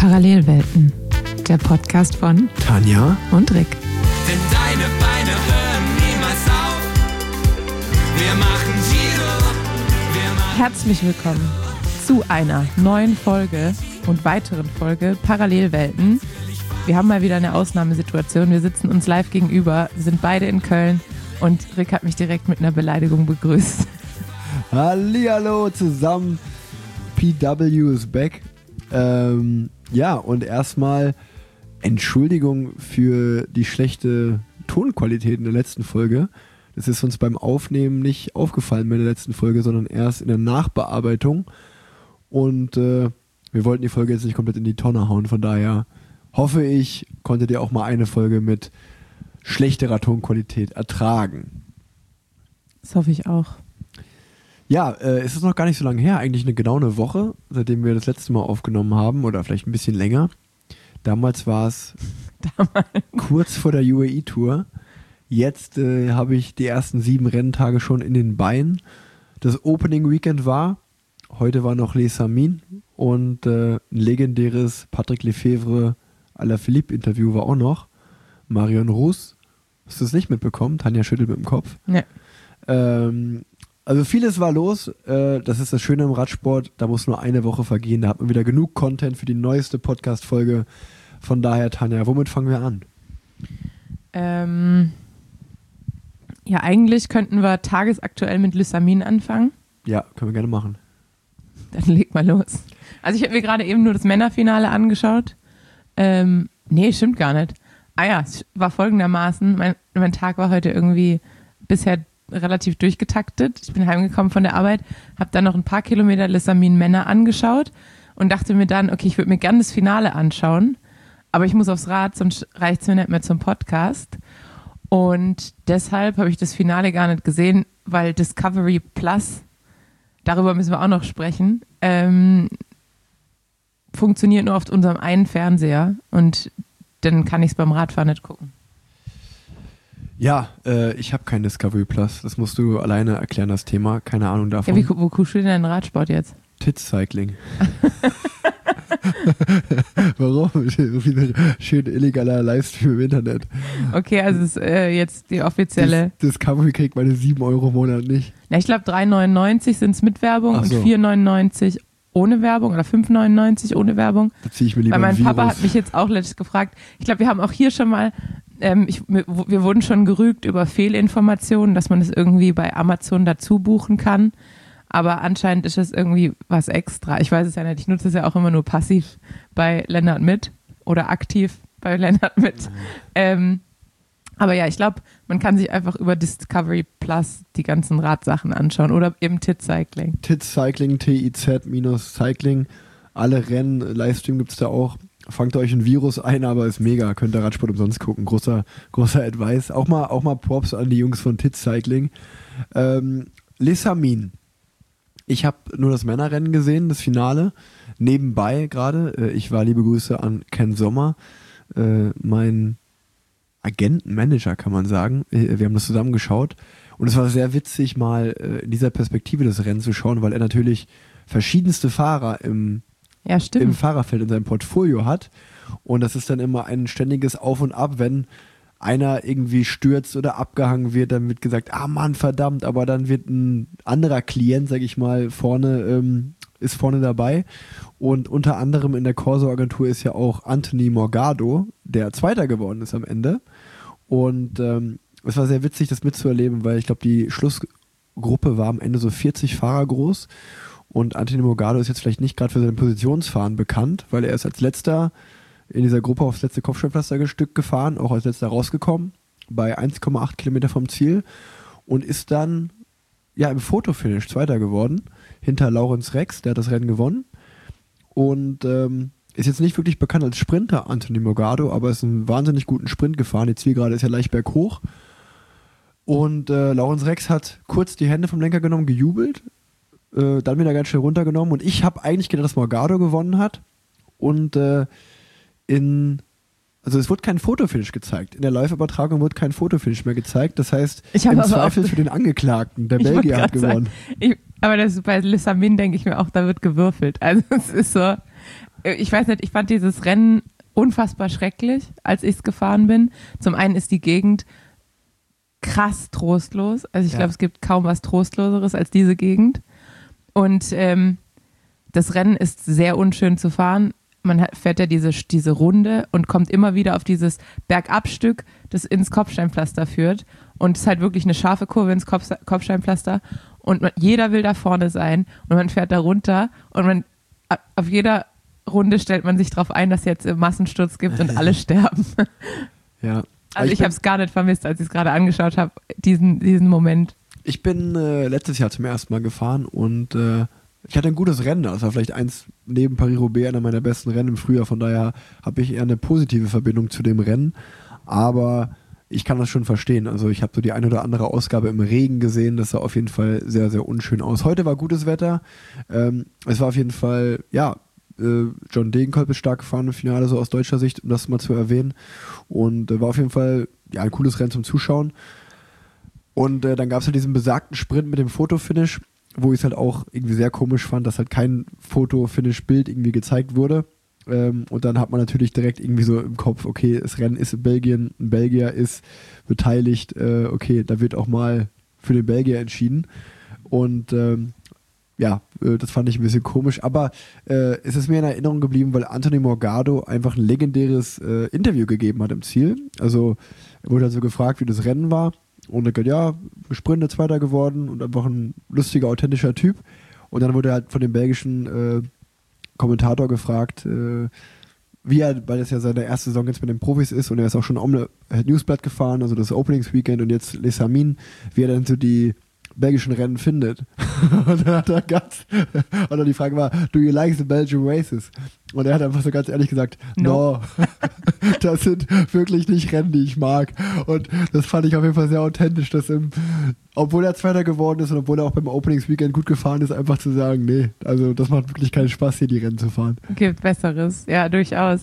Parallelwelten, der Podcast von Tanja und Rick. Denn deine Beine hören niemals auf. Wir machen Giro. Herzlich willkommen zu einer neuen Folge und weiteren Folge Parallelwelten. Wir haben mal wieder eine Ausnahmesituation. Wir sitzen uns live gegenüber, sind beide in Köln und Rick hat mich direkt mit einer Beleidigung begrüßt. Hallihallo zusammen, PW is back. Ja, und erstmal Entschuldigung für die schlechte Tonqualität in der letzten Folge. Das ist uns beim Aufnehmen nicht aufgefallen bei der letzten Folge, sondern erst in der Nachbearbeitung. Und wir wollten die Folge jetzt nicht komplett in die Tonne hauen, von daher hoffe ich, konntet ihr auch mal eine Folge mit schlechterer Tonqualität ertragen. Das hoffe ich auch. Ja, es ist noch gar nicht so lange her, eigentlich genau eine Woche, seitdem wir das letzte Mal aufgenommen haben oder vielleicht ein bisschen länger. Damals war es kurz vor der UAE-Tour. Jetzt habe ich die ersten 7 Renntage schon in den Beinen. Das Opening Weekend war, heute war noch Les Amis und ein legendäres Patrick Lefevre Alaphilippe Interview war auch noch. Marion Rousse, hast du es nicht mitbekommen? Tanja schüttelt mit dem Kopf. Nee. Also vieles war los, das ist das Schöne im Radsport, da muss nur eine Woche vergehen, da hat man wieder genug Content für die neueste Podcast-Folge. Von daher, Tanja, womit fangen wir an? Ja, eigentlich könnten wir tagesaktuell mit Les Amis anfangen. Ja, können wir gerne machen. Dann leg mal los. Also ich habe mir gerade eben nur das Männerfinale angeschaut. Nee, stimmt gar nicht. Ah ja, es war folgendermaßen, mein Tag war heute irgendwie bisher relativ durchgetaktet. Ich bin heimgekommen von der Arbeit, habe dann noch ein paar Kilometer Les Amis Männer angeschaut und dachte mir dann, okay, ich würde mir gerne das Finale anschauen, aber ich muss aufs Rad, sonst reicht es mir nicht mehr zum Podcast. Und deshalb habe ich das Finale gar nicht gesehen, weil Discovery Plus, darüber müssen wir auch noch sprechen, funktioniert nur auf unserem einen Fernseher und dann kann ich es beim Radfahren nicht gucken. Ja, ich habe kein Discovery Plus. Das musst du alleine erklären, das Thema. Keine Ahnung davon. Ja, wo guckst du denn deinen Radsport jetzt? Tits Cycling. Warum? Wieder schön illegaler Livestream im Internet. Okay, also ist jetzt die offizielle. Discovery kriegt meine 7 Euro im Monat nicht. Na, ich glaube 3,99 sind es mit Werbung und so. 4,99 ohne Werbung oder 5,99 ohne Werbung. Da ziehe ich mir lieber Weil mein ein Virus. Papa hat mich jetzt auch letztens gefragt. Ich glaube, wir haben auch hier schon mal wir wurden schon gerügt über Fehlinformationen, dass man das irgendwie bei Amazon dazu buchen kann. Aber anscheinend ist das irgendwie was extra. Ich weiß es ja nicht. Ich nutze es ja auch immer nur passiv bei Lennart mit oder aktiv bei Lennart mit. Aber ja, ich glaube, man kann sich einfach über Discovery Plus die ganzen Radsachen anschauen oder eben Tits Cycling. Tits Cycling, TIZ-Cycling. Alle Rennen, Livestream gibt es da auch. Fangt euch ein Virus ein, aber ist mega. Könnt ihr Radsport umsonst gucken. Großer Advice. Auch mal Props an die Jungs von Tits Cycling. Les Amis. Ich habe nur das Männerrennen gesehen, das Finale. Nebenbei gerade. Ich war, liebe Grüße an Ken Sommer. Mein Agentenmanager, kann man sagen. Wir haben das zusammen geschaut. Und es war sehr witzig, mal in dieser Perspektive das Rennen zu schauen, weil er natürlich verschiedenste Fahrer im Fahrerfeld in seinem Portfolio hat. Und das ist dann immer ein ständiges Auf und Ab, wenn einer irgendwie stürzt oder abgehangen wird, dann wird gesagt, ah Mann, verdammt, aber dann wird ein anderer Klient, sag ich mal, ist vorne dabei. Und unter anderem in der Corso-Agentur ist ja auch Anthony Morgado, der Zweiter geworden ist am Ende. Und es war sehr witzig, das mitzuerleben, weil ich glaube, die Schlussgruppe war am Ende so 40 Fahrer groß. Und Anthony Morgado ist jetzt vielleicht nicht gerade für sein Positionsfahren bekannt, weil er ist als letzter in dieser Gruppe aufs letzte Kopfsteinpflasterstück gefahren, auch als letzter rausgekommen, bei 1,8 Kilometer vom Ziel und ist dann ja im Fotofinish Zweiter geworden, hinter Laurens Rex, der hat das Rennen gewonnen und ist jetzt nicht wirklich bekannt als Sprinter, Anthony Morgado, aber ist einen wahnsinnig guten Sprint gefahren, die Zielgerade ist ja leicht berghoch und Laurens Rex hat kurz die Hände vom Lenker genommen, gejubelt, dann wieder ganz schnell runtergenommen und ich habe eigentlich gedacht, dass Morgado gewonnen hat und also es wurde kein Fotofinish gezeigt. In der Live-Übertragung wurde kein Fotofinish mehr gezeigt. Das heißt, im Zweifel für den Angeklagten, der Belgier hat gewonnen. Aber das bei Les Amis denke ich mir auch, da wird gewürfelt. Also es ist so, ich weiß nicht, ich fand dieses Rennen unfassbar schrecklich, als ich es gefahren bin. Zum einen ist die Gegend krass trostlos. Also ich glaube, es gibt kaum was Trostloseres als diese Gegend. Und das Rennen ist sehr unschön zu fahren. Man fährt ja diese Runde und kommt immer wieder auf dieses Bergabstück, das ins Kopfsteinpflaster führt. Und es ist halt wirklich eine scharfe Kurve ins Kopfsteinpflaster. Und jeder will da vorne sein. Und man fährt da runter. Und auf jeder Runde stellt man sich darauf ein, dass es jetzt einen Massensturz gibt und alle sterben. Ja. Also ich habe es gar nicht vermisst, als ich es gerade angeschaut habe, diesen Moment. Ich bin letztes Jahr zum ersten Mal gefahren und ich hatte ein gutes Rennen. Das war vielleicht eins neben Paris-Roubaix einer meiner besten Rennen im Frühjahr. Von daher habe ich eher eine positive Verbindung zu dem Rennen. Aber ich kann das schon verstehen. Also ich habe so die eine oder andere Ausgabe im Regen gesehen. Das sah auf jeden Fall sehr, sehr unschön aus. Heute war gutes Wetter. Es war auf jeden Fall, John Degenkolb ist stark gefahren im Finale, so aus deutscher Sicht, um das mal zu erwähnen. Und war auf jeden Fall ein cooles Rennen zum Zuschauen. Und dann gab es halt diesen besagten Sprint mit dem Fotofinish, wo ich es halt auch irgendwie sehr komisch fand, dass halt kein Foto-Finish-Bild irgendwie gezeigt wurde. Und dann hat man natürlich direkt irgendwie so im Kopf, okay, das Rennen ist in Belgien, ein Belgier ist beteiligt, okay, da wird auch mal für den Belgier entschieden. Und das fand ich ein bisschen komisch, aber es ist mir in Erinnerung geblieben, weil Anthony Morgado einfach ein legendäres Interview gegeben hat im Ziel. Also er wurde halt so gefragt, wie das Rennen war. Und er gesagt, gesprintet Zweiter geworden und einfach ein lustiger, authentischer Typ. Und dann wurde er halt von dem belgischen Kommentator gefragt, wie er, weil es ja seine erste Saison jetzt mit den Profis ist und er ist auch schon Newsblatt gefahren, also das Openingsweekend und jetzt Les Amin, wie er dann so die belgischen Rennen findet. Und dann hat er die Frage war, do you like the Belgian races? Und er hat einfach so ganz ehrlich gesagt, no. Das sind wirklich nicht Rennen, die ich mag. Und das fand ich auf jeden Fall sehr authentisch, dass obwohl er Zweiter geworden ist und obwohl er auch beim Openingsweekend gut gefahren ist, einfach zu sagen, nee, also das macht wirklich keinen Spaß, hier die Rennen zu fahren. Gibt Besseres, ja, durchaus.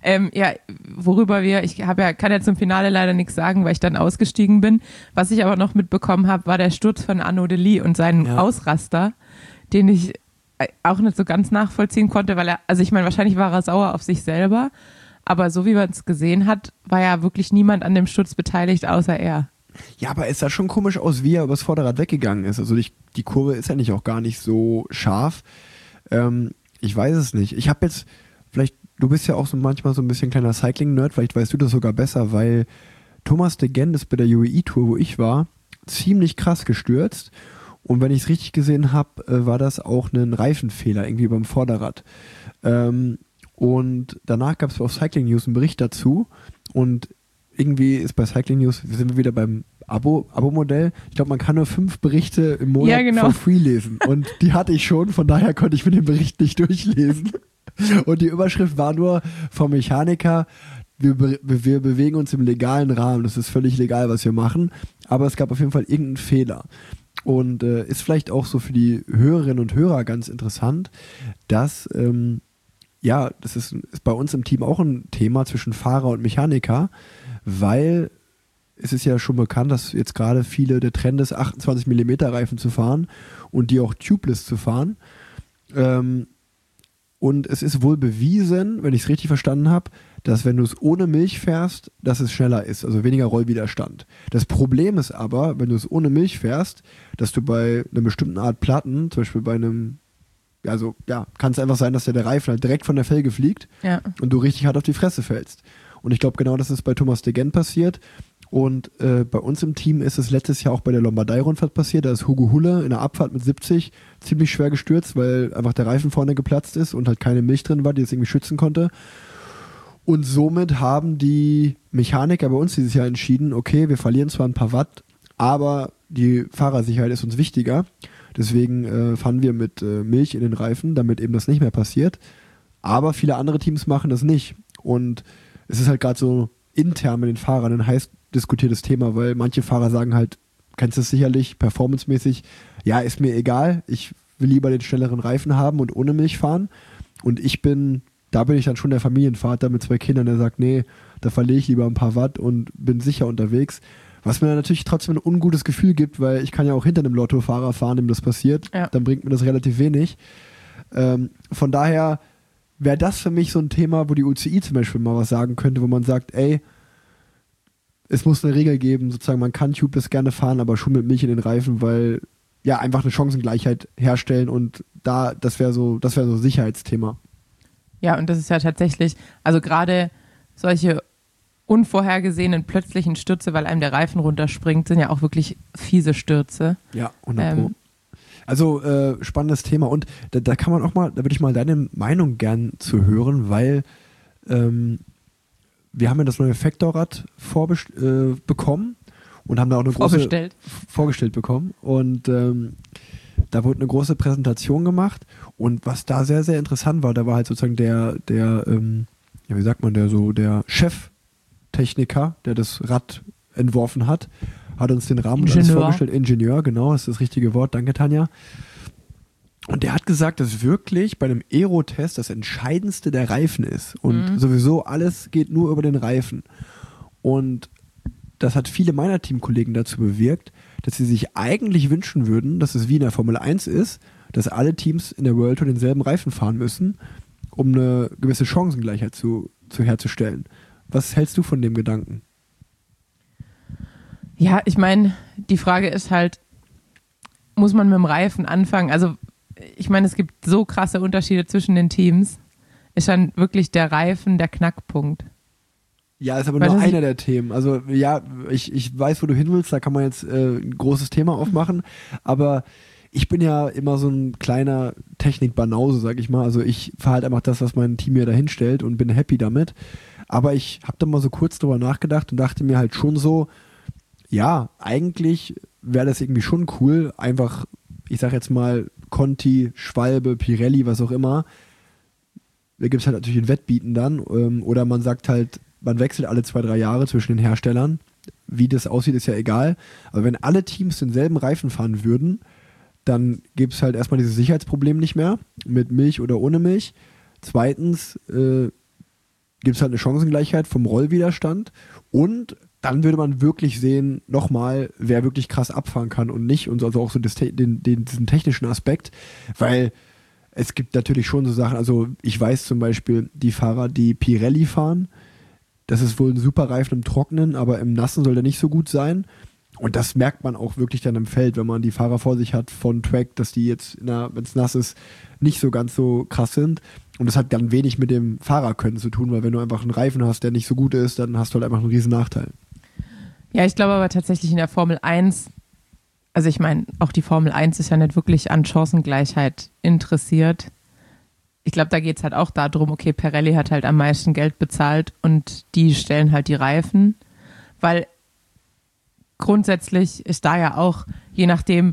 Worüber kann ja zum Finale leider nichts sagen, weil ich dann ausgestiegen bin. Was ich aber noch mitbekommen habe, war der Sturz von Arnaud Delis und seinen Ausraster, den ich auch nicht so ganz nachvollziehen konnte, weil wahrscheinlich war er sauer auf sich selber, aber so wie man es gesehen hat, war ja wirklich niemand an dem Sturz beteiligt, außer er. Ja, aber es sah schon komisch aus, wie er übers Vorderrad weggegangen ist. Also die Kurve ist ja nicht auch gar nicht so scharf. Ich weiß es nicht. Ich habe jetzt, vielleicht, du bist ja auch so manchmal so ein bisschen kleiner Cycling-Nerd, vielleicht weißt du das sogar besser, weil Thomas de Gendt ist bei der UAE-Tour, wo ich war, ziemlich krass gestürzt. Und wenn ich es richtig gesehen habe, war das auch ein Reifenfehler irgendwie beim Vorderrad. Und danach gab es auf Cycling News einen Bericht dazu. Und irgendwie ist bei Cycling News, sind wir wieder beim Abo-Modell. Ich glaube, man kann nur 5 Berichte im Monat for free lesen. Und die hatte ich schon, von daher konnte ich mir den Bericht nicht durchlesen. Und die Überschrift war nur vom Mechaniker, wir bewegen uns im legalen Rahmen. Das ist völlig legal, was wir machen. Aber es gab auf jeden Fall irgendeinen Fehler. Und ist vielleicht auch so für die Hörerinnen und Hörer ganz interessant, dass das ist bei uns im Team auch ein Thema zwischen Fahrer und Mechaniker, weil es ist ja schon bekannt, dass jetzt gerade der Trend ist, 28 mm Reifen zu fahren und die auch tubeless zu fahren. Und es ist wohl bewiesen, wenn ich es richtig verstanden habe, dass wenn du es ohne Milch fährst, dass es schneller ist, also weniger Rollwiderstand. Das Problem ist aber, wenn du es ohne Milch fährst, dass du bei einer bestimmten Art Platten, zum Beispiel bei einem, kann es einfach sein, dass der Reifen halt direkt von der Felge fliegt und du richtig hart auf die Fresse fällst. Und ich glaube genau, das ist bei Thomas de Gendt passiert. Und bei uns im Team ist es letztes Jahr auch bei der Lombardei-Rundfahrt passiert. Da ist Hugo Hulle in der Abfahrt mit 70 ziemlich schwer gestürzt, weil einfach der Reifen vorne geplatzt ist und halt keine Milch drin war, die es irgendwie schützen konnte. Und somit haben die Mechaniker bei uns dieses Jahr entschieden, okay, wir verlieren zwar ein paar Watt, aber die Fahrersicherheit ist uns wichtiger. Deswegen fahren wir mit Milch in den Reifen, damit eben das nicht mehr passiert. Aber viele andere Teams machen das nicht. Und es ist halt gerade so intern mit den Fahrern ein heiß diskutiertes Thema, weil manche Fahrer sagen halt, kennst du es sicherlich, performancemäßig, ja, ist mir egal, ich will lieber den schnelleren Reifen haben und ohne Milch fahren. Und da bin ich dann schon der Familienvater mit 2 Kindern, der sagt, nee, da verliere ich lieber ein paar Watt und bin sicher unterwegs. Was mir dann natürlich trotzdem ein ungutes Gefühl gibt, weil ich kann ja auch hinter einem Lottofahrer fahren, dem das passiert. Ja. Dann bringt mir das relativ wenig. Von daher, wäre das für mich so ein Thema, wo die UCI zum Beispiel mal was sagen könnte, wo man sagt, ey, es muss eine Regel geben, sozusagen, man kann Tubeless gerne fahren, aber schon mit Milch in den Reifen, weil ja einfach eine Chancengleichheit herstellen und das wäre so ein Sicherheitsthema. Ja, und das ist ja tatsächlich, also gerade solche unvorhergesehenen plötzlichen Stürze, weil einem der Reifen runterspringt, sind ja auch wirklich fiese Stürze. Ja, 100%. Also spannendes Thema und da kann man auch mal, da würde ich mal deine Meinung gern zu hören, weil wir haben ja das neue Vectorrad bekommen und haben da auch eine vorgestellt bekommen und da wurde eine große Präsentation gemacht und was da sehr, sehr interessant war, da war halt sozusagen der Cheftechniker, der das Rad entworfen hat uns den Rahmen vorgestellt. Ingenieur, genau, das ist das richtige Wort. Danke, Tanja. Und der hat gesagt, dass wirklich bei einem Aero-Test das Entscheidendste der Reifen ist. Und sowieso alles geht nur über den Reifen. Und das hat viele meiner Teamkollegen dazu bewirkt, dass sie sich eigentlich wünschen würden, dass es wie in der Formel 1 ist, dass alle Teams in der World Tour denselben Reifen fahren müssen, um eine gewisse Chancengleichheit zu herzustellen. Was hältst du von dem Gedanken? Ja, ich meine, die Frage ist halt, muss man mit dem Reifen anfangen? Also ich meine, es gibt so krasse Unterschiede zwischen den Teams. Ist dann wirklich der Reifen der Knackpunkt? Ja, ist aber nur einer der Themen. Also ja, ich weiß, wo du hin willst, da kann man jetzt ein großes Thema aufmachen, aber ich bin ja immer so ein kleiner Technik-Banause, sag ich mal. Also ich fahre halt einfach das, was mein Team mir da hinstellt und bin happy damit. Aber ich habe da mal so kurz drüber nachgedacht und dachte mir halt schon so, ja, eigentlich wäre das irgendwie schon cool, einfach, ich sag jetzt mal, Conti, Schwalbe, Pirelli, was auch immer. Da gibt es halt natürlich ein Wettbieten dann. Oder man sagt halt, man wechselt alle 2-3 Jahre zwischen den Herstellern. Wie das aussieht, ist ja egal. Aber wenn alle Teams denselben Reifen fahren würden, dann gibt es halt erstmal dieses Sicherheitsproblem nicht mehr, mit Milch oder ohne Milch. Zweitens gibt es halt eine Chancengleichheit vom Rollwiderstand und dann würde man wirklich sehen, nochmal, wer wirklich krass abfahren kann und nicht und also auch so diesen technischen Aspekt, weil es gibt natürlich schon so Sachen, also ich weiß zum Beispiel, die Fahrer, die Pirelli fahren, das ist wohl ein super Reifen im Trockenen, aber im Nassen soll der nicht so gut sein und das merkt man auch wirklich dann im Feld, wenn man die Fahrer vor sich hat von Track, dass die jetzt, wenn es nass ist, nicht so ganz so krass sind. Und das hat dann wenig mit dem Fahrerkönnen zu tun, weil wenn du einfach einen Reifen hast, der nicht so gut ist, dann hast du halt einfach einen riesen Nachteil. Ja, ich glaube aber tatsächlich in der Formel 1, also ich meine, auch die Formel 1 ist ja nicht wirklich an Chancengleichheit interessiert. Ich glaube, da geht es halt auch darum, okay, Pirelli hat halt am meisten Geld bezahlt und die stellen halt die Reifen, weil grundsätzlich ist da ja auch, je nachdem,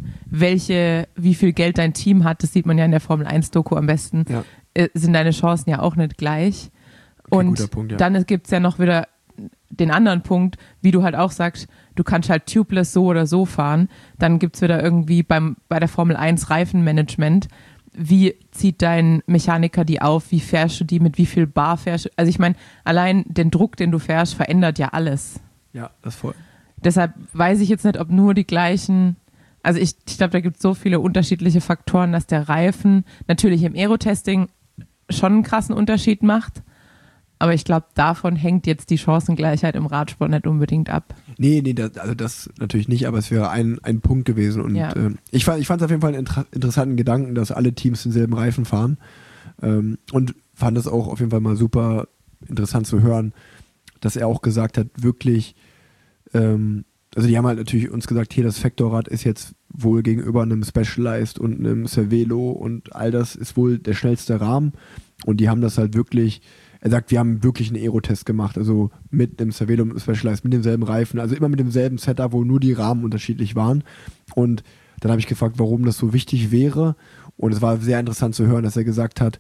wie viel Geld dein Team hat, das sieht man ja in der Formel 1-Doku am besten, sind deine Chancen ja auch nicht gleich. Und guter Punkt, ja. Dann gibt es ja noch wieder den anderen Punkt, wie du halt auch sagst, du kannst halt tubeless so oder so fahren, dann gibt es wieder irgendwie bei der Formel 1 Reifenmanagement, wie zieht dein Mechaniker die auf, wie fährst du die, mit wie viel Bar fährst du, also ich meine, allein den Druck, den du fährst, verändert ja alles. Ja, das voll. Deshalb weiß ich jetzt nicht, ob nur die gleichen, also ich glaube, da gibt es so viele unterschiedliche Faktoren, dass der Reifen natürlich im Aerotesting schon einen krassen Unterschied macht, aber ich glaube, davon hängt jetzt die Chancengleichheit im Radsport nicht unbedingt ab. Nee, das natürlich nicht, aber es wäre ein Punkt gewesen. Und ja. Ich fand es auf jeden Fall einen interessanten Gedanken, dass alle Teams denselben Reifen fahren. Und fand es auch auf jeden Fall mal super interessant zu hören, dass er auch gesagt hat, wirklich, also die haben halt natürlich uns gesagt, hier das Vectorrad ist jetzt wohl gegenüber einem Specialized und einem Cervelo und all das ist wohl der schnellste Rahmen. Und die haben das halt wirklich, er sagt, wir haben wirklich einen Aerotest gemacht, also mit einem Cervelo und einem Specialized, mit demselben Reifen, also immer mit demselben Setup, wo nur die Rahmen unterschiedlich waren. Und dann habe ich gefragt, warum das so wichtig wäre. Und es war sehr interessant zu hören, dass er gesagt hat,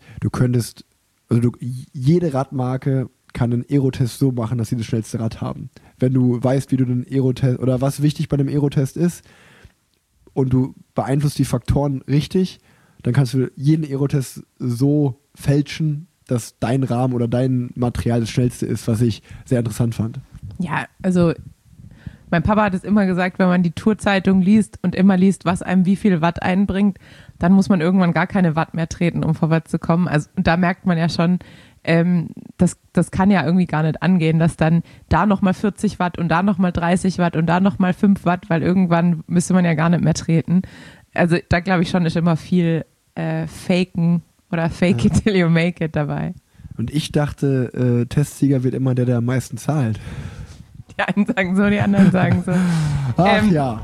jede Radmarke kann einen Aerotest so machen, dass sie das schnellste Rad haben. Wenn du weißt, wie du den Aerotest oder was wichtig bei dem Aerotest ist und du beeinflusst die Faktoren richtig, dann kannst du jeden Aerotest so fälschen, dass dein Rahmen oder dein Material das schnellste ist, was ich sehr interessant fand. Ja, also Mein Papa hat es immer gesagt, wenn man die Tourzeitung liest und immer liest, was einem wie viel Watt einbringt, dann muss man irgendwann gar keine Watt mehr treten, um vorwärts zu kommen. Also und da merkt man ja schon, das kann ja irgendwie gar nicht angehen, dass dann da nochmal 40 Watt und da nochmal 30 Watt und da nochmal 5 Watt, weil irgendwann müsste man ja gar nicht mehr treten. Also da glaube ich schon, ist immer viel Faken oder Fake it till you make it dabei. Und ich dachte, Testsieger wird immer der am meisten zahlt. Die einen sagen so, die anderen sagen so. Ach ja.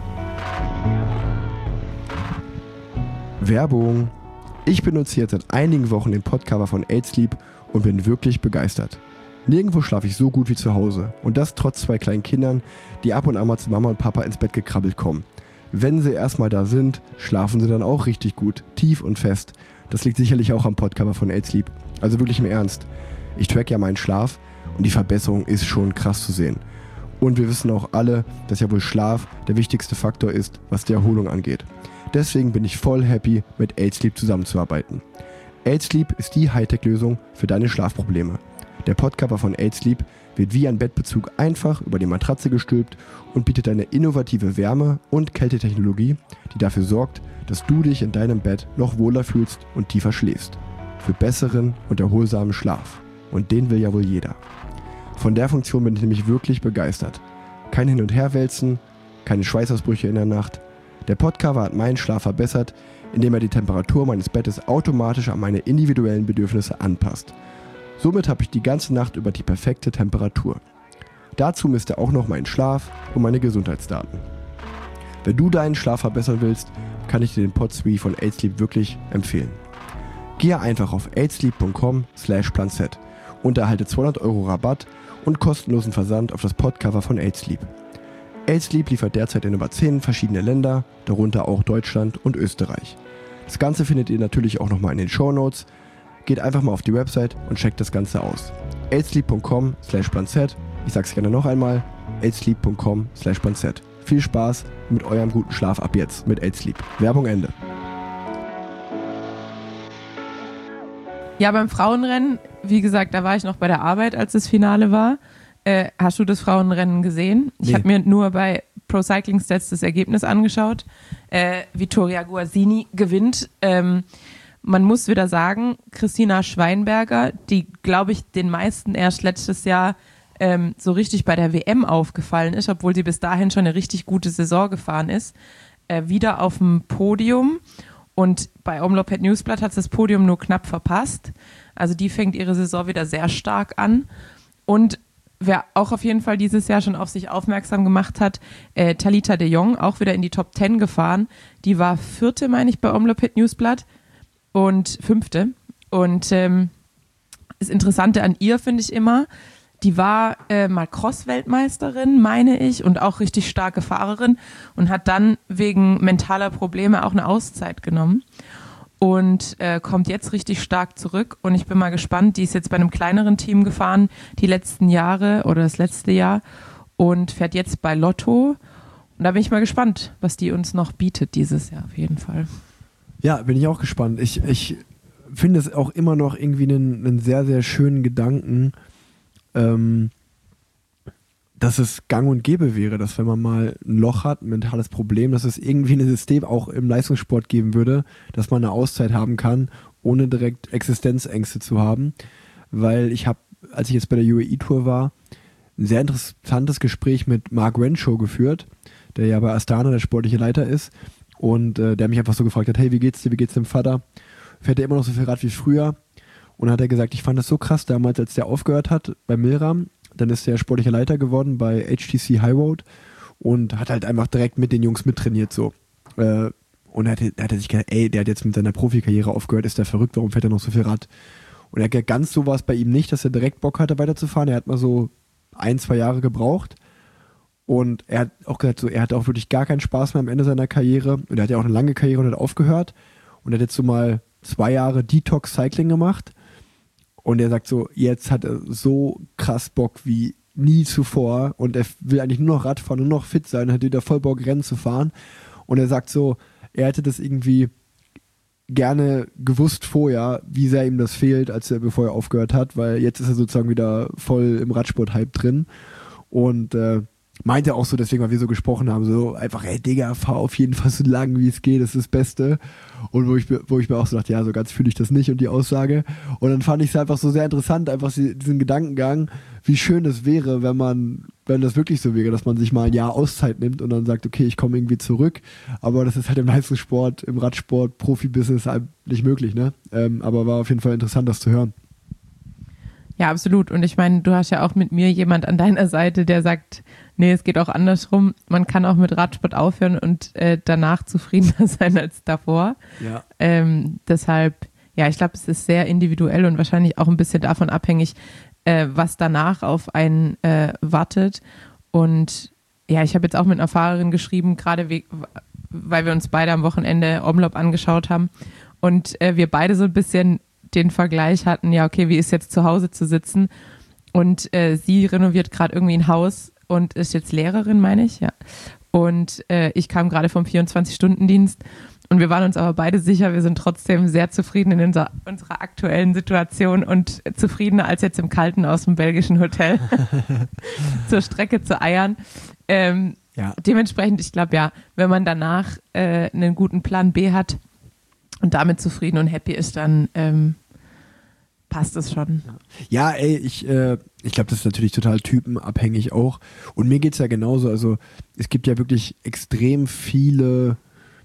Werbung. Ich benutze jetzt seit einigen Wochen den Podcover von 8Sleep und bin wirklich begeistert. Nirgendwo schlafe ich so gut wie zu Hause. Und das trotz 2 kleinen Kindern, die ab und an mal zu Mama und Papa ins Bett gekrabbelt kommen. Wenn sie erstmal da sind, schlafen sie dann auch richtig gut, tief und fest. Das liegt sicherlich auch am Podcover von 8Sleep. Also wirklich im Ernst. Ich track ja meinen Schlaf und die Verbesserung ist schon krass zu sehen. Und wir wissen auch alle, dass ja wohl Schlaf der wichtigste Faktor ist, was die Erholung angeht. Deswegen bin ich voll happy, mit 8Sleep zusammenzuarbeiten. 8Sleep ist die Hightech-Lösung für deine Schlafprobleme. Der Podcover von 8Sleep wird wie ein Bettbezug einfach über die Matratze gestülpt und bietet eine innovative Wärme- und Kältetechnologie, die dafür sorgt, dass du dich in deinem Bett noch wohler fühlst und tiefer schläfst. Für besseren und erholsamen Schlaf. Und den will ja wohl jeder. Von der Funktion bin ich nämlich wirklich begeistert. Kein Hin- und Herwälzen, keine Schweißausbrüche in der Nacht. Der Podcover hat meinen Schlaf verbessert, indem er die Temperatur meines Bettes automatisch an meine individuellen Bedürfnisse anpasst. Somit habe ich die ganze Nacht über die perfekte Temperatur. Dazu misst er auch noch meinen Schlaf und meine Gesundheitsdaten. Wenn du deinen Schlaf verbessern willst, kann ich dir den Pod 3 von 8Sleep wirklich empfehlen. Gehe einfach auf 8sleep.com/planset und erhalte 200 € Rabatt und kostenlosen Versand auf das Podcover von 8Sleep. 8Sleep liefert derzeit in über 10 verschiedene Länder, darunter auch Deutschland und Österreich. Das Ganze findet ihr natürlich auch nochmal in den Shownotes. Geht einfach mal auf die Website und checkt das Ganze aus. 8sleep.com/planset. Ich sag's gerne noch einmal. 8sleep.com/planset. Viel Spaß mit eurem guten Schlaf ab jetzt mit 8Sleep. Werbung Ende. Ja, beim Frauenrennen, wie gesagt, da war ich noch bei der Arbeit, als das Finale war. Hast du das Frauenrennen gesehen? Ich Nee. habe mir nur bei Pro Cycling Stats das Ergebnis angeschaut. Vittoria Guazzini gewinnt. Man muss wieder sagen, Christina Schweinberger, die, glaube ich, den meisten erst letztes Jahr so richtig bei der WM aufgefallen ist, obwohl sie bis dahin schon eine richtig gute Saison gefahren ist, wieder auf dem Podium. Und bei Omloped Newsblatt hat das Podium nur knapp verpasst. Also die fängt ihre Saison wieder sehr stark an. Und wer auch auf jeden Fall dieses Jahr schon auf sich aufmerksam gemacht hat, Thalita de Jong, auch wieder in die Top 10 gefahren. Die war 4., meine ich, bei Omloped Newsblatt und 5. Und das Interessante an ihr finde ich immer, die war mal Cross-Weltmeisterin, meine ich, und auch richtig starke Fahrerin und hat dann wegen mentaler Probleme auch eine Auszeit genommen und kommt jetzt richtig stark zurück. Und ich bin mal gespannt, die ist jetzt bei einem kleineren Team gefahren, die letzten Jahre oder das letzte Jahr und fährt jetzt bei Lotto. Und da bin ich mal gespannt, was die uns noch bietet dieses Jahr auf jeden Fall. Ja, bin ich auch gespannt. Ich finde es auch immer noch irgendwie einen sehr, sehr schönen Gedanken, dass es gang und gäbe wäre, dass wenn man mal ein Loch hat, ein mentales Problem, dass es irgendwie ein System auch im Leistungssport geben würde, dass man eine Auszeit haben kann, ohne direkt Existenzängste zu haben. Weil ich habe, als ich jetzt bei der UAE-Tour war, ein sehr interessantes Gespräch mit Mark Renshaw geführt, der ja bei Astana der sportliche Leiter ist und der mich einfach so gefragt hat, hey, wie geht's dir, wie geht's dem Vater? Fährt er immer noch so viel Rad wie früher? Und dann hat er gesagt, ich fand das so krass damals, als der aufgehört hat bei Milram, dann ist der sportliche Leiter geworden bei HTC High Road und hat halt einfach direkt mit den Jungs mittrainiert so. Und er hat sich gedacht, ey, der hat jetzt mit seiner Profikarriere aufgehört, ist der verrückt, warum fährt er noch so viel Rad? Und er hat ganz so war es bei ihm nicht, dass er direkt Bock hatte weiterzufahren, er hat mal so 1-2 Jahre gebraucht und er hat auch gesagt, so, er hatte auch wirklich gar keinen Spaß mehr am Ende seiner Karriere und er hat ja auch eine lange Karriere und hat aufgehört und er hat jetzt so mal 2 Jahre Detox Cycling gemacht. Und er sagt so, jetzt hat er so krass Bock wie nie zuvor und er will eigentlich nur noch Radfahren, nur noch fit sein, hat wieder voll Bock, Rennen zu fahren. Und er sagt so, er hätte das irgendwie gerne gewusst vorher, wie sehr ihm das fehlt, bevor er aufgehört hat, weil jetzt ist er sozusagen wieder voll im Radsport-Hype drin. Und meinte auch so, deswegen, weil wir so gesprochen haben, so einfach, ey Digga, fahr auf jeden Fall so lang wie es geht, das ist das Beste. Und wo ich mir auch so dachte, ja, so ganz fühle ich das nicht und die Aussage. Und dann fand ich es einfach so sehr interessant, einfach diesen Gedankengang, wie schön es wäre, wenn das wirklich so wäre, dass man sich mal ein Jahr Auszeit nimmt und dann sagt, okay, ich komme irgendwie zurück. Aber das ist halt im Leistungssport, im Radsport, Profibusiness halt nicht möglich, ne? Aber war auf jeden Fall interessant, das zu hören. Ja, absolut. Und ich meine, du hast ja auch mit mir jemand an deiner Seite, der sagt, nee, es geht auch andersrum. Man kann auch mit Radsport aufhören und danach zufriedener sein als davor. Ja. Deshalb, ja, ich glaube, es ist sehr individuell und wahrscheinlich auch ein bisschen davon abhängig, was danach auf einen wartet. Und ja, ich habe jetzt auch mit einer Fahrerin geschrieben, gerade weil wir uns beide am Wochenende Omloop angeschaut haben und wir beide so ein bisschen den Vergleich hatten, ja, okay, wie ist jetzt zu Hause zu sitzen? Und sie renoviert gerade irgendwie ein Haus und ist jetzt Lehrerin, meine ich, ja. Und ich kam gerade vom 24-Stunden-Dienst und wir waren uns aber beide sicher, wir sind trotzdem sehr zufrieden in unserer aktuellen Situation und zufriedener als jetzt im Kalten aus dem belgischen Hotel zur Strecke zu eiern. Ja. Dementsprechend, ich glaube, ja, wenn man danach einen guten Plan B hat und damit zufrieden und happy ist, dann passt es schon. Ja, ey, ich glaube, das ist natürlich total typenabhängig auch. Und mir geht's ja genauso. Also es gibt ja wirklich extrem viele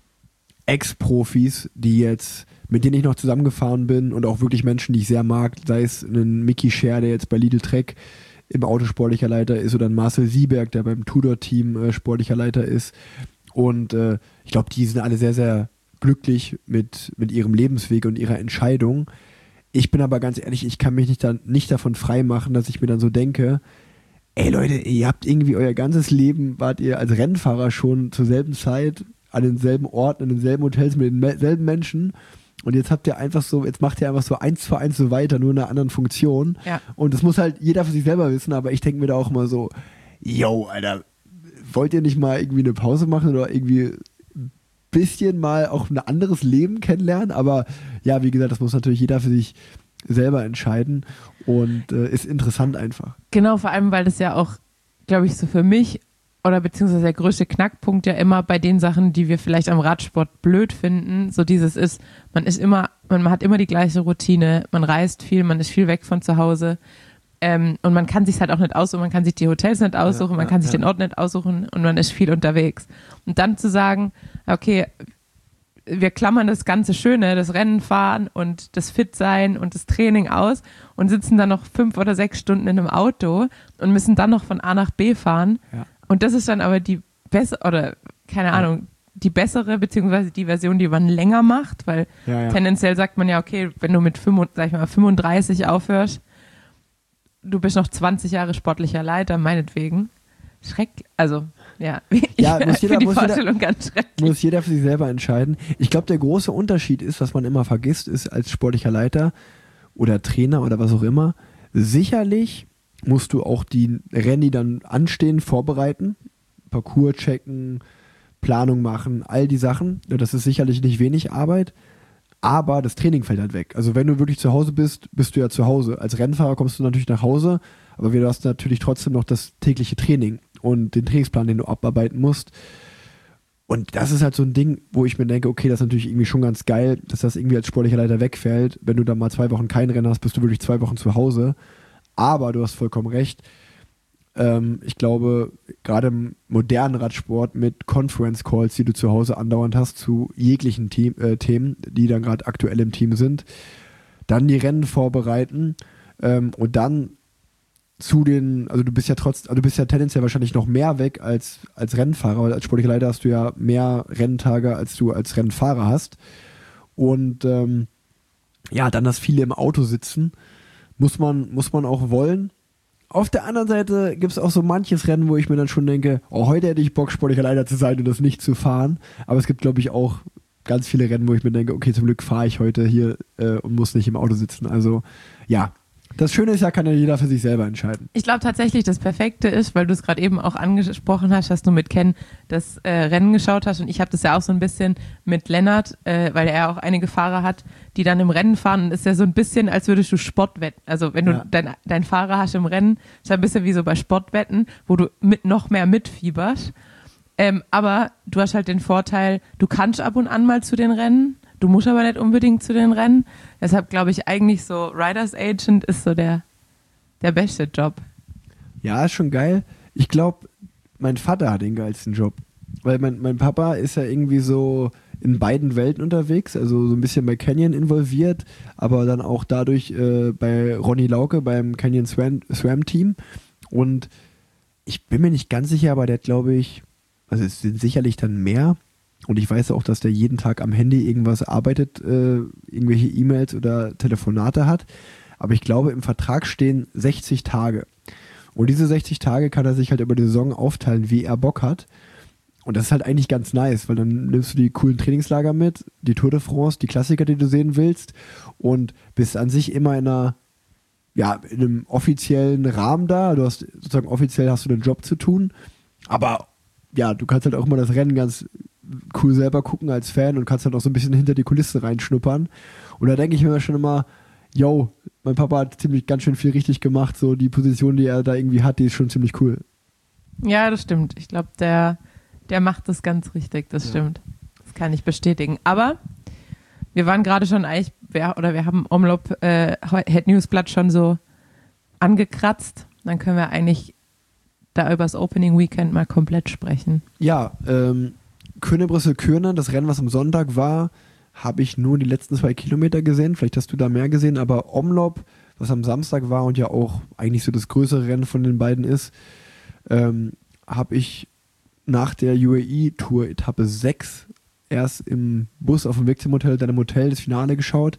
Ex-Profis, mit denen ich noch zusammengefahren bin und auch wirklich Menschen, die ich sehr mag, sei es ein Micky Scher, der jetzt bei Lidl Trek im Auto sportlicher Leiter ist, oder ein Marcel Sieberg, der beim Tudor-Team sportlicher Leiter ist. Und ich glaube, die sind alle sehr, sehr glücklich mit ihrem Lebensweg und ihrer Entscheidung. Ich bin aber ganz ehrlich, ich kann mich nicht davon frei machen, dass ich mir dann so denke, ey Leute, ihr habt irgendwie euer ganzes Leben, wart ihr als Rennfahrer schon zur selben Zeit an denselben Orten, in denselben Hotels mit denselben Menschen und jetzt macht ihr einfach so 1-2-1 so weiter, nur in einer anderen Funktion. Ja. Und das muss halt jeder für sich selber wissen, aber ich denke mir da auch mal so, yo, Alter, wollt ihr nicht mal irgendwie eine Pause machen oder irgendwie bisschen mal auch ein anderes Leben kennenlernen, aber ja, wie gesagt, das muss natürlich jeder für sich selber entscheiden und ist interessant einfach. Genau, vor allem, weil das ja auch, glaube ich, so für mich oder beziehungsweise der größte Knackpunkt ja immer bei den Sachen, die wir vielleicht am Radsport blöd finden, so dieses ist, man hat immer die gleiche Routine, man reist viel, man ist viel weg von zu Hause und man kann sich halt auch nicht aussuchen, man kann sich die Hotels nicht aussuchen, man kann sich den Ort nicht aussuchen und man ist viel unterwegs. Und dann zu sagen, okay, wir klammern das ganze Schöne, das Rennen fahren und das Fit-Sein und das Training aus und sitzen dann noch 5 oder 6 Stunden in einem Auto und müssen dann noch von A nach B fahren. Ja. Und das ist dann aber die bessere, oder keine Ahnung, die bessere, beziehungsweise die Version, die man länger macht, weil tendenziell sagt man ja, okay, wenn du mit 35 aufhörst, du bist noch 20 Jahre sportlicher Leiter, meinetwegen. Schrecklich, also ja, muss jeder, die Vorstellung ganz schrecklich. Muss jeder für sich selber entscheiden. Ich glaube, der große Unterschied ist, was man immer vergisst, ist als sportlicher Leiter oder Trainer oder was auch immer, sicherlich musst du auch die Rennen, die dann anstehen, vorbereiten, Parcours checken, Planung machen, all die Sachen. Das ist sicherlich nicht wenig Arbeit, aber das Training fällt halt weg. Also wenn du wirklich zu Hause bist, bist du ja zu Hause. Als Rennfahrer kommst du natürlich nach Hause, aber du hast natürlich trotzdem noch das tägliche Training und den Trainingsplan, den du abarbeiten musst. Und das ist halt so ein Ding, wo ich mir denke, okay, das ist natürlich irgendwie schon ganz geil, dass das irgendwie als sportlicher Leiter wegfällt. Wenn du dann mal 2 Wochen kein Rennen hast, bist du wirklich 2 Wochen zu Hause. Aber du hast vollkommen recht. Ich glaube, gerade im modernen Radsport mit Conference Calls, die du zu Hause andauernd hast, zu jeglichen Themen, die dann gerade aktuell im Team sind, dann die Rennen vorbereiten und dann du bist ja tendenziell wahrscheinlich noch mehr weg als Rennfahrer, weil als sportlicher Leiter hast du ja mehr Renntage, als du als Rennfahrer hast. Und dann das viele im Auto sitzen, muss man auch wollen. Auf der anderen Seite gibt es auch so manches Rennen, wo ich mir dann schon denke, heute hätte ich Bock, sportlicher Leiter zu sein und das nicht zu fahren. Aber es gibt, glaube ich, auch ganz viele Rennen, wo ich mir denke, okay, zum Glück fahre ich heute hier und muss nicht im Auto sitzen. Also ja, Das Schöne ist ja, kann ja jeder für sich selber entscheiden. Ich glaube tatsächlich, das Perfekte ist, weil du es gerade eben auch angesprochen hast, dass du mit Ken das Rennen geschaut hast, und ich habe das ja auch so ein bisschen mit Lennart, weil er auch einige Fahrer hat, die dann im Rennen fahren, und ist ja so ein bisschen, als würdest du Sportwetten, also wenn du dein Fahrer hast im Rennen, ist ja ein bisschen wie so bei Sportwetten, wo du noch mehr mitfieberst, aber du hast halt den Vorteil, du kannst ab und an mal zu den Rennen, du musst aber nicht unbedingt zu den Rennen. Deshalb glaube ich eigentlich so, Riders Agent ist so der beste Job. Ja, ist schon geil. Ich glaube, mein Vater hat den geilsten Job. Weil mein Papa ist ja irgendwie so in beiden Welten unterwegs, also so ein bisschen bei Canyon involviert, aber dann auch dadurch bei Ronny Lauke beim Canyon Swam Team. Und ich bin mir nicht ganz sicher, aber der hat, glaube ich, also es sind sicherlich dann mehr. Und ich weiß auch, dass der jeden Tag am Handy irgendwas arbeitet, irgendwelche E-Mails oder Telefonate hat. Aber ich glaube, im Vertrag stehen 60 Tage. Und diese 60 Tage kann er sich halt über die Saison aufteilen, wie er Bock hat. Und das ist halt eigentlich ganz nice, weil dann nimmst du die coolen Trainingslager mit, die Tour de France, die Klassiker, die du sehen willst, und bist an sich immer in einem offiziellen Rahmen da. Du hast sozusagen offiziell hast du den Job zu tun. Aber ja, du kannst halt auch immer das Rennen ganz cool selber gucken als Fan und kannst halt auch so ein bisschen hinter die Kulissen reinschnuppern. Und da denke ich mir schon immer, yo, mein Papa hat ganz schön viel richtig gemacht, so die Position, die er da irgendwie hat, die ist schon ziemlich cool. Ja, das stimmt. Ich glaube, der macht das ganz richtig, das stimmt. Das kann ich bestätigen. Aber wir waren gerade schon eigentlich, wir haben Omloop Head Newsblatt schon so angekratzt. Dann können wir eigentlich da über das Opening Weekend mal komplett sprechen. Ja, Köne-Brüssel-Kürne, das Rennen, was am Sonntag war, habe ich nur die letzten 2 Kilometer gesehen. Vielleicht hast du da mehr gesehen, aber Omloop, was am Samstag war und ja auch eigentlich so das größere Rennen von den beiden ist, habe ich nach der UAE-Tour Etappe 6 erst im Bus auf dem Weg zum Hotel, dann im Hotel das Finale geschaut.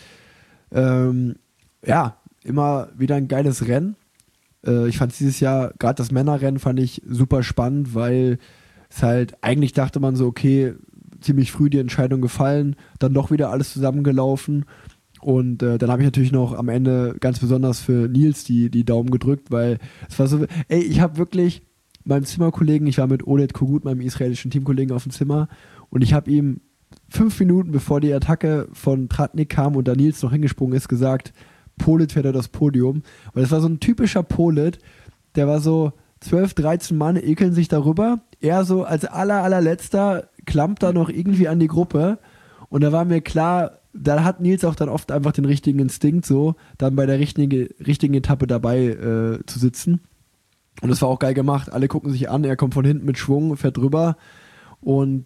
Ja, immer wieder ein geiles Rennen. Ich fand dieses Jahr, gerade das Männerrennen fand ich super spannend, weil es halt, eigentlich dachte man so, okay, ziemlich früh die Entscheidung gefallen, dann doch wieder alles zusammengelaufen, und dann habe ich natürlich noch am Ende ganz besonders für Nils die Daumen gedrückt, weil es war so, ich habe wirklich meinem Zimmerkollegen, ich war mit Olet Kogut, meinem israelischen Teamkollegen, auf dem Zimmer, und ich habe ihm 5 Minuten bevor die Attacke von Tratnik kam und da Nils noch hingesprungen ist, gesagt, Polit fährt er das Podium, weil das war so ein typischer Polit, der war so 12, 13 Mann ekeln sich darüber. Er so als allerletzter klammt da noch irgendwie an die Gruppe. Und da war mir klar, da hat Nils auch dann oft einfach den richtigen Instinkt, so dann bei der richtigen Etappe dabei zu sitzen. Und das war auch geil gemacht. Alle gucken sich an, er kommt von hinten mit Schwung, fährt drüber. Und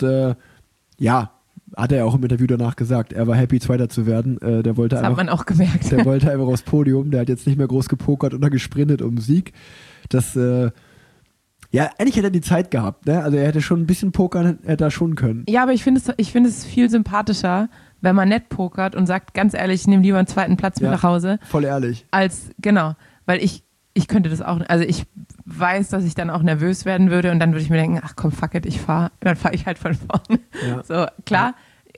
hat er auch im Interview danach gesagt, er war happy, Zweiter zu werden. Der wollte das hat man auch gemerkt. Der wollte einfach aufs Podium. Der hat jetzt nicht mehr groß gepokert oder gesprintet um Sieg. Das, eigentlich hätte er die Zeit gehabt. Ne? Also er hätte schon ein bisschen pokern, hätte er schon können. Ja, aber ich finde es viel sympathischer, wenn man nett pokert und sagt, ganz ehrlich, ich nehme lieber einen zweiten Platz mit nach Hause. Voll ehrlich. Weil ich könnte das auch, also ich weiß, dass ich dann auch nervös werden würde, und dann würde ich mir denken, ach komm, fuck it, dann fahre ich halt von vorne. Ja. So, klar,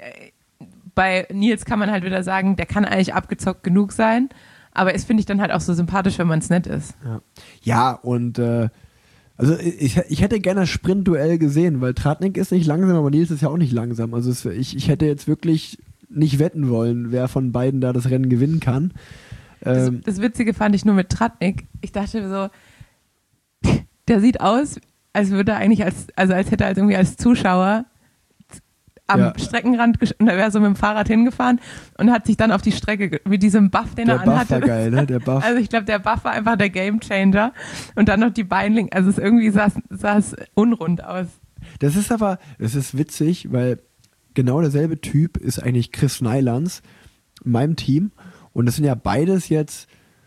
bei Nils kann man halt wieder sagen, der kann eigentlich abgezockt genug sein, aber es finde ich dann halt auch so sympathisch, wenn man es nett ist. Ja, und also ich hätte gerne das Sprintduell gesehen, weil Tratnik ist nicht langsam, aber Nils ist ja auch nicht langsam. Also ich hätte jetzt wirklich nicht wetten wollen, wer von beiden da das Rennen gewinnen kann. Das Witzige fand ich nur mit Tratnik. Ich dachte so, der sieht aus, als würde er eigentlich als hätte er irgendwie als Zuschauer am Streckenrand, und er wäre so mit dem Fahrrad hingefahren und hat sich dann auf die Strecke mit diesem Buff, den er anhatte. Der Buff war geil, ne? Der Buff. Also ich glaube, der Buff war einfach der Gamechanger, und dann noch die Beinling, also es irgendwie sah es unrund aus. Das ist witzig, weil genau derselbe Typ ist eigentlich Chris Neilands in meinem Team, und das sind ja beides jetzt,